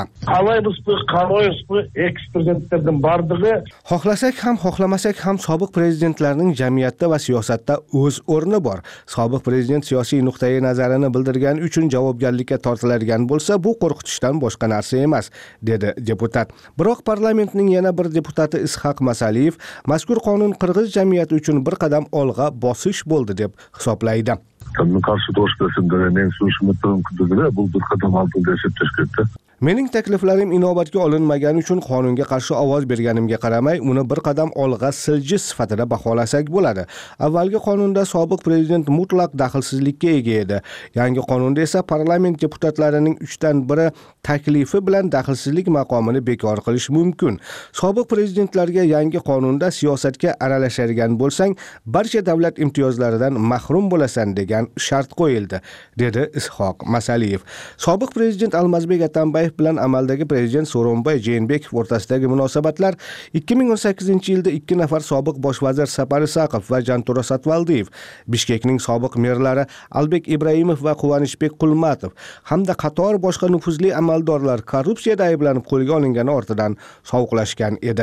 Xohlasak ham, xohlamasak ham sobiq prezidentlarning jamiyatda va siyosatda o'z o'rni bor. Sobiq prezident siyosiy nuqtai nazarini bildirgani uchun javobgarlikka tortiladigan bo'lsa, bu qo'rqitishdan boshqa narsa emas, dedi deputat. Biroq parlamentning yana bir deputati Is'hoq Masaliyev mazkur qonun qirg'iz jamiyati uchun bir qadam olg'a bosish bo'ldi deb hisoblaydi. Mening takliflarim inobatga olinmagani uchun qonunga qarshi ovoz berganimga qaramay, uni bir qadam olg'a siljish sifatida baholasak bo'ladi. Avvalgi qonunda sobiq prezident mutlaq daxlsizlikka ega edi. Yangi qonunda esa parlament deputatlarining uchdan biri taklifi bilan daxlsizlik maqomini bekor qilish mumkin. Sobiq prezidentlarga yangi qonunda siyosatga aralashadigan bo'lsang, barcha davlat imtiyozlaridan mahrum bo'lasan degan shart qo'yildi, dedi Is'hoq Masaliyev. Sobiq prezident Almazbek Atambayev bilan amaldagi prezident So'ronbay Jeenbekov o'rtasidagi munosabatlar ikki ming o'n sakkizinchi yilda ikki nafar sobiq bosh vazir Sapar Isaqov va Jantura Satvaldiyev, Bishkekning sobiq merlari Albek Ibrahimov va Quvonishbek Qulmatov hamda qator boshqa nufuzli amaldorlar korrupsiyada ayblanib qo'lga olingani ortidan sovuqlashgan edi.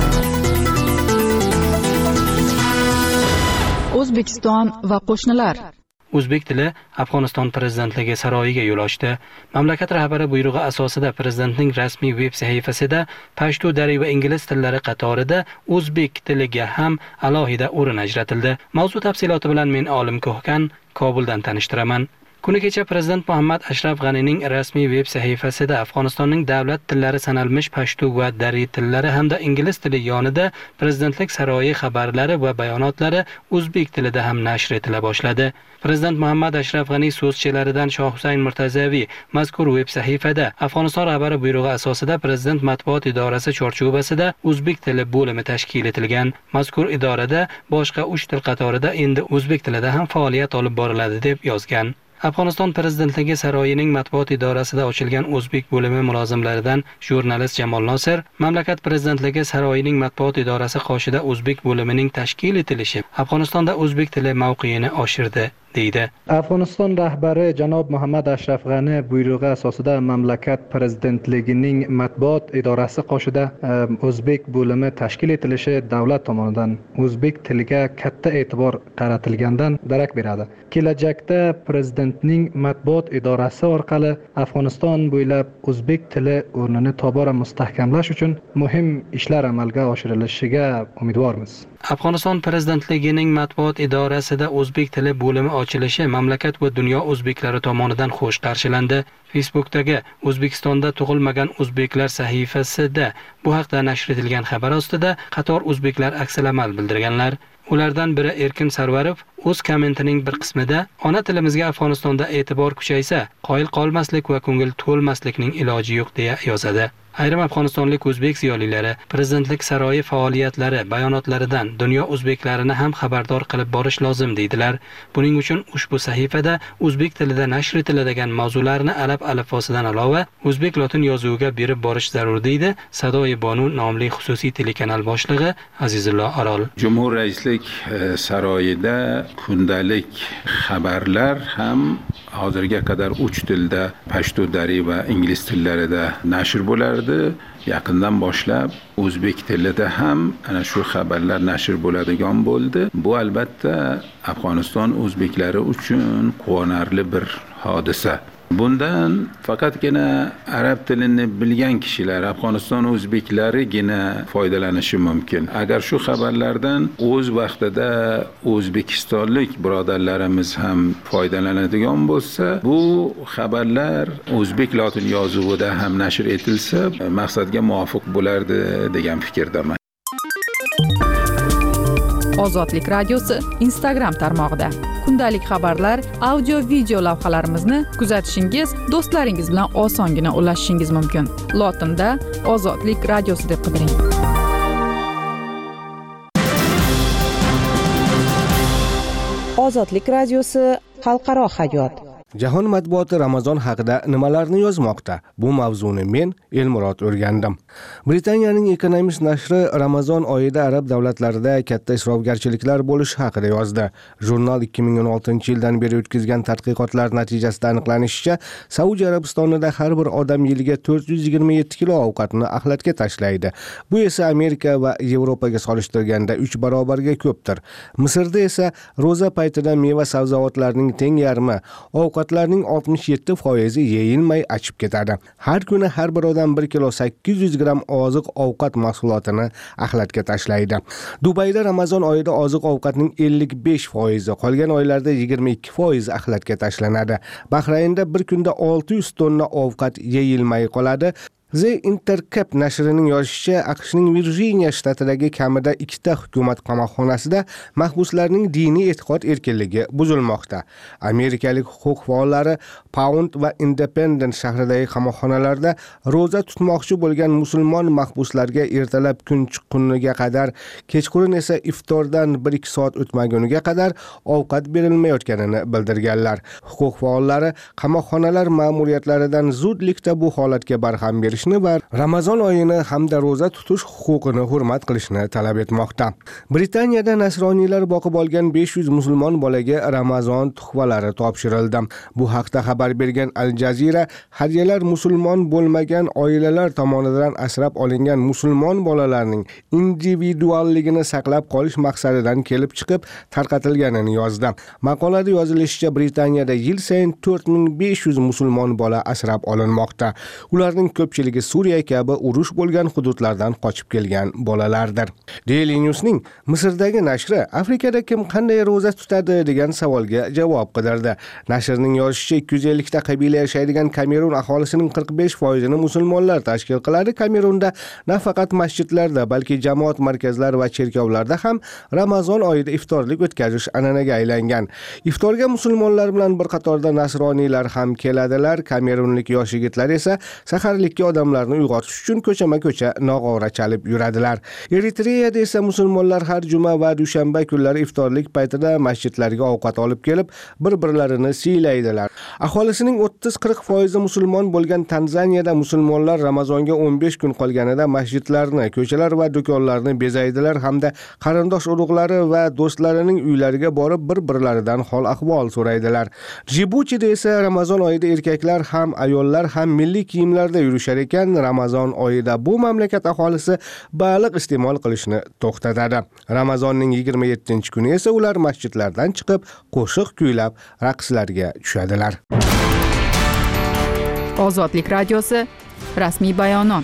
O'zbekiston va qo'shnilar. O'zbek tili Afg'oniston prezidentligi saroyiga yo'l ochdi. Mamlakat rahbari buyrug'i asosida prezidentning rasmiy veb sahifasida pashto, dari va ingliz tillari qatorida o'zbek tiliga ham alohida o'rin ajratildi. Mavzu tafsiloti bilan men Olim Ko'hkan Kobuldan tanishtiraman. Kuni kecha prezident Muhammad Ashraf G'anining rasmiy veb sahifasida Afg'onistonning davlat tillari sanalmish pashto va dari tillari hamda ingliz tili yonida prezidentlik saroyi xabarlari va bayonotlari o'zbek tilida ham nashr etila boshladi. Prezident Muhammad Ashraf G'ani so'zchilaridan Shoh Husayn Murtazaviy mazkur veb sahifada Afg'oniston rahbari buyrug'i asosida prezident matbuot idorasi chorchuvasida o'zbek tili bo'limi tashkil etilgan. Mazkur idorada boshqa uch til qatorida endi o'zbek tilida ham faoliyat olib boriladi deb yozgan. Afg'oniston prezidentligi saroyining matbuot idorasida ochilgan o'zbek bo'limi mulozimlaridan jurnalist Jamol Nosir, mamlakat prezidentligi saroyining matbuot idorasi qoshida o'zbek bo'limining tashkil etilishi Afg'onistonda o'zbek tili mavqeini oshirdi, deydi. Afg'oniston rahbari janob Muhammad Ashraf G'ani buyrug'i asosida mamlakat prezidentligining matbuot idorasi qoshida o'zbek bo'limi tashkil etilishi davlat tomonidan o'zbek tiliga katta e'tibor qaratilgandan darak beradi. Kelajakda prezidentning matbuot idorasi orqali Afg'oniston bo'ylab o'zbek tili o'rnini tobora mustahkamlash uchun muhim ishlar amalga oshirilishiga umidvormiz. Afg'oniston prezidentligining matbuot idorasida o'zbek tili bo'limi ochilishi mamlakat va dunyo o'zbeklari tomonidan xush qarshilandi. Facebookdagi O'zbekistonda tug'ilmagan o'zbeklar sahifasida bu haqda nashr etilgan xabar ostida qator o'zbeklar aksalamal bildirganlar. Ulardan biri Erkin Sarvarov o'z kommentining bir qismida ona tilimizga Afg'onistonda e'tibor kuchaysa, qoyil qolmaslik va ko'ngil to'lmaslikning iloji yo'q deya yozadi. Ayrim afg'onistonlik o'zbek ziyolilari prezidentlik saroyi faoliyatlari bayonotlaridan dunyo o'zbeklarini ham xabardor qilib borish lozim deydilar. Buning uchun ushbu sahifada o'zbek tilida nashr etiladigan mavzularni alaf alifbosidan ilova o'zbek lotin yozuviga berib borish zarur, deydi Sadoyi Bonu nomli xususiy telekanal boshlig'i Azizullo Arol. Jumhur raislik saroyida kundalik xabarlar ham hozirga qadar uch tilda pashto, dari va ingliz tillarida nashr bo'lardi. Yaqindan boshlab o'zbek tilida ham ana shu xabarlar nashr bo'ladigan bo'ldi. Bu albatta Afg'oniston o'zbeklari uchun quvonarli bir hodisa. Bundan faqatgina arab tilini bilgan kishilar, Afg'oniston o'zbeklarigina foydalanishi mumkin. Agar shu xabarlardan o'z vaqtida o'zbekistonlik birodarlarimiz ham foydalanadigan bo'lsa, bu xabarlar o'zbek lotin yozuvida ham nashr etilsa, maqsadga muvofiq bo'lardi degan fikrdaman. Ozodlik radiosi Instagram tarmog'ida kundalik xabarlar, audio, video lavhalarimizni kuzatishingiz, do'stlaringiz bilan osongina ulashishingiz mumkin. Lotinda Ozodlik radiosi deb qidiring. Ozodlik radiosi xalqaro hayot. Jahon matbuoti Ramazon haqida nimalarni yozmoqda? Bu mavzuni men Elmurod o'rgandim. Britaniyaning Economist nashri Ramazon oyida arab davlatlarida katta isrofgarchiliklar bo'lishi haqida yozdi. Jurnal ikki ming o'n oltinchi yildan beri o'tkazgan tadqiqotlar natijasida aniqlanishicha, Saudiya Arabistonida har bir odam yiliga to'rt yuz yigirma yetti kilo ovqatni axlatga tashlaydi. Bu esa Amerika va Yevropaga solishtirganda uch barobarga ko'pdir. Misrda esa ro'za paytida meva sabzavotlarning teng yarmi, ovqatlarning oltmish yetti foizi yeyilmay achib ketadi. Har kuni har bir odam bir kilo sakkiz yuz gramm oziq ovqat mahsulotini axlatga tashlaydi. Dubayda Ramazon oyida oziq ovqatning ellik besh foizi, qolgan oylarda yigirma ikki foizi axlatga tashlanadi. Bahraynda bir kunda olti yuz tonna ovqat yeyilmay qoladi. The Intercap nashrining yozishicha, AQShning Virjiniya shtatidagi kamida ikkita hukumat qamoqxonasida mahbuslarning diniy e'tiqod erkinligi buzilmoqda. Amerikalik huquq faollari Pound va Independent shahridagi qamoqxonalarda ro'za tutmoqchi bo'lgan musulmon mahbuslarga ertalab kun chiqquniga qadar, kechqurun esa iftordan bir ikki soat o'tmaguniga qadar ovqat berilmayotganini bildirganlar. Huquq faollari qamoqxonalar ma'muriyatlaridan zudlikda bu holatga barham berish va Ramazon oyini hamda ro'za tutish huquqini hurmat qilishni talab etmoqda. Britaniyada nasroniylar boqib olgan besh yuz musulmon bolaga Ramazon tuhvalari topshirildi. Bu haqda xabar bergan Al Jazeera, hadyalar musulmon bo'lmagan oilalar tomonidan asrab olingan musulmon bolalarning individualligini saqlab qolish maqsadidan kelib chiqib tarqatilganini yozdi. Maqolada yozilishicha, Britaniyada yil sayin to'rt ming besh yuz musulmon bola asrab olinmoqda. Ularning ko'pchiligi Suriya kabi urush bo'lgan hududlardan qochib kelgan bolalardir. Daily News'ning Misrdagi nashri Afrikada kim qanday ro'za tutadi degan savolga javob qidirdi. Nashrning yozishicha, ikki yuz ellik ta qabila yashaydigan Kamerun aholisining qirq besh foizini musulmonlar tashkil qiladi. Kamerunda nafaqat masjidlarda, balki jamoat markazlari va cherkovlarda ham Ramazon oyida iftorlik o'tkazish an'anaga aylangan. Iftorga musulmonlar bilan bir qatorda nasroniylar ham keladilar. Kamerunlik yosh yigitlar esa saharlikka odamlarni uyg'otish uchun ko'chama-ko'cha nog'ora chalib yuradilar. Eritreyada esa musulmonlar har juma va dushanba kunlari iftorlik paytida masjidlarga ovqat olib kelib, bir-birlarini siylaydilar. Aholisining o'ttiz qirq foizi musulmon bo'lgan Tanzaniyada musulmonlar Ramazonga o'n besh kun qolganida masjidlarni, ko'chalar va do'konlarni bezaydilar hamda qarindosh urug'lari va do'stlarining uylariga borib bir-birlaridan hol-ahvol so'raydilar. Djibutida esa Ramazon oyida erkaklar ham, ayollar ham milliy kiyimlarda yurishar ekan. Ramazon oyida bu mamlakat aholisi baliq iste'mol qilishni to'xtatadi. Ramazonning yigirma yettinchi kuni esa ular masjidlardan chiqib, qo'shiq kuylab, raqslarga tushadilar. Ozodlik radiosi rasmiy bayonot.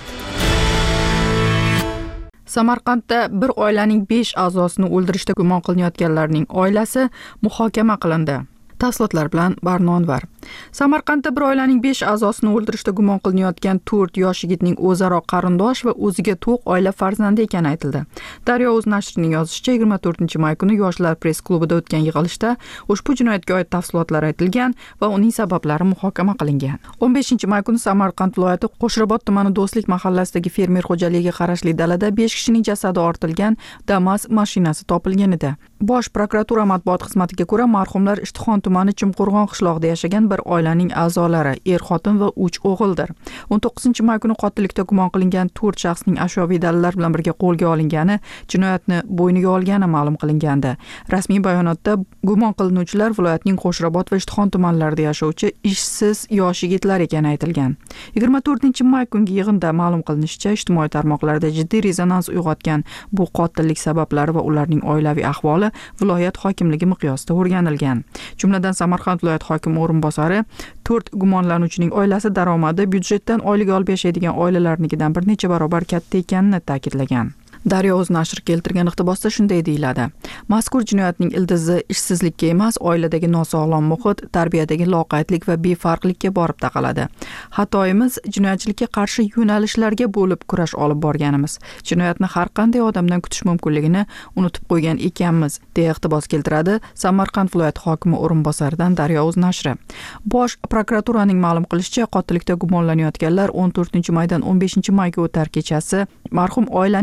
Samarqandda bir oilaning besh a'zosini o'ldirishda gumon qilinayotganlarning oilasi muhokama qilindi. Tafsilotlar bilan Barnonvar. Samarqandda bir oilaning besh a'zosini o'ldirishda gumon qilinayotgan to'rt yosh yigitning o'zaro qarindosh va o'ziga to'q oila farzandi ekani aytildi. Daryo o'z nashrining yozishicha, yigirma to'rtinchi may kuni Yoshlar press klubida o'tgan yig'ilishda ushbu jinoyatga oid tafsilotlar aytilgan va uning sabablari muhokama qilingan. o'n beshinchi may kuni Samarqand viloyati Qo'shrabot tumani Do'stlik mahallasidagi fermer xo'jaligiga qarashli dalada besh kishining jasadi ortilgan Damas mashinasi topilgan edi. Bosh prokuratura matbuot xizmatiga ko'ra, marhumlar Ishtixon tumani Chimqo'rg'on qishlog'ida yashagan bir oilaning a'zolari, er-xotin va uch o'g'ildir. o'n to'qqizinchi may kuni qotillikda gumon qilingan to'rt shaxsning ashyoviy dalillar bilan birga qo'lga olingani, jinoyatni bo'yniga olgani ma'lum qilingandi. Rasmiy bayonotda gumon qilinuvchilar viloyatning Qo'shrabot va Ishtixon tumanlarida yashovchi ishsiz yosh yigitlar ekani aytilgan. yigirma to'rtinchi may kungi yig'inda ma'lum qilinishicha, ijtimoiy tarmoqlarda jiddiy rezonans uyg'otgan bu qotillik sabablari va ularning oilaviy ahvoli viloyat hokimligi miqyosida o'rganilgan. Jumladan Samarqand viloyat hokimi o'rinbosari to'rt gumonlanuvchining oilasi daromadi byudjetdan oylik olib yashaydigan oilalarnikidan bir necha barobar katta ekanini ta'kidlagan. Daryo o'z nashri keltirgan iqtibosda shunday deyiladi. Mazkur jinoyatning ildizi ishsizlikka emas, oiladagi nosog'lom muhit, tarbiyadagi loqaydlik va befarqlikka borib taqaladi. Xatoyimiz jinoyatchilikka qarshi yo'nalishlarga bo'lib kurash olib borganimiz. Jinoyatni har qanday odamdan kutish mumkinligini unutib qo'ygan ekanmiz, deya iqtibos keltiradi Samarqand viloyati hokimi o'rinbosaridan Daryo o'z nashri. Bosh prokuraturaning ma'lum qilishicha, qotillikda gumonlanayotganlar o'n to'rtinchi maydan o'n beshinchi mayga o'tar kechasi marhum oilaning xonadoni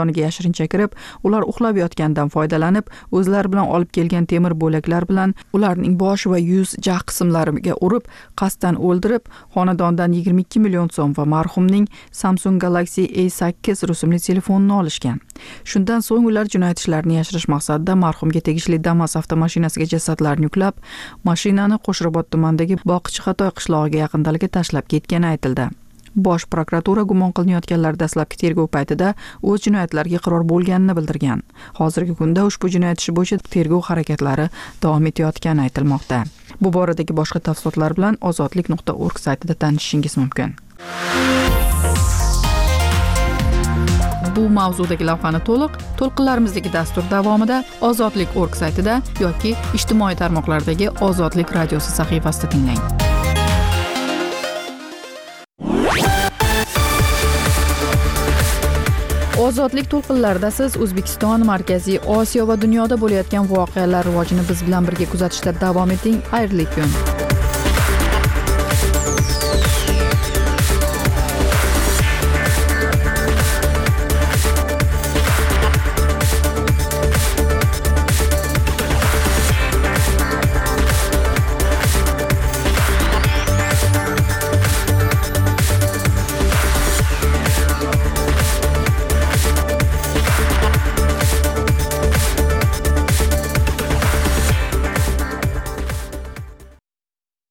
yoniga yashirincha kirib, ular uxlab yotgandan foydalanib, o'zlari bilan olib kelgan temir bo'laklar bilan ularning bosh va yuz jag' qismlariga urib, qasddan o'ldirib, xonadondan yigirma ikki million so'm va marhumning Samsung Galaxy A sakkiz rusumli telefonini olishgan. Shundan so'ng ular jinoyat ishlarini yashirish maqsadida marhumga tegishli Damas avtomashinasiga jasadlarni yuklab, mashinani Qo'shrobod tumanidagi Boqichxatoy qishlog'iga yaqindaligi tashlab ketgani aytildi. Bosh prokuratura gumon qilinayotganlar dastlabki tergov paytida o'z jinoyatlariga iqror bo'lganini bildirgan. Hozirgi kunda ushbu jinoyat ishi bo'yicha tergov harakatlari davom etayotgani aytilmoqda. Bu boradagi boshqa tafsilotlar bilan ozodlik nuqta org saytida tanishishingiz mumkin. Bu mavzudagi lavhani to'liq to'lqinlarimizdagi dastur davomida ozodlik nuqta org saytida yoki ijtimoiy tarmoqlardagi Ozodlik radiosi sahifasida tinglang. Ozodlik to'lqinlarida siz O'zbekiston, Markaziy Osiyo va dunyoda bo'layotgan voqealar rivojini biz bilan birga kuzatishda davom eting. Xayrli kun.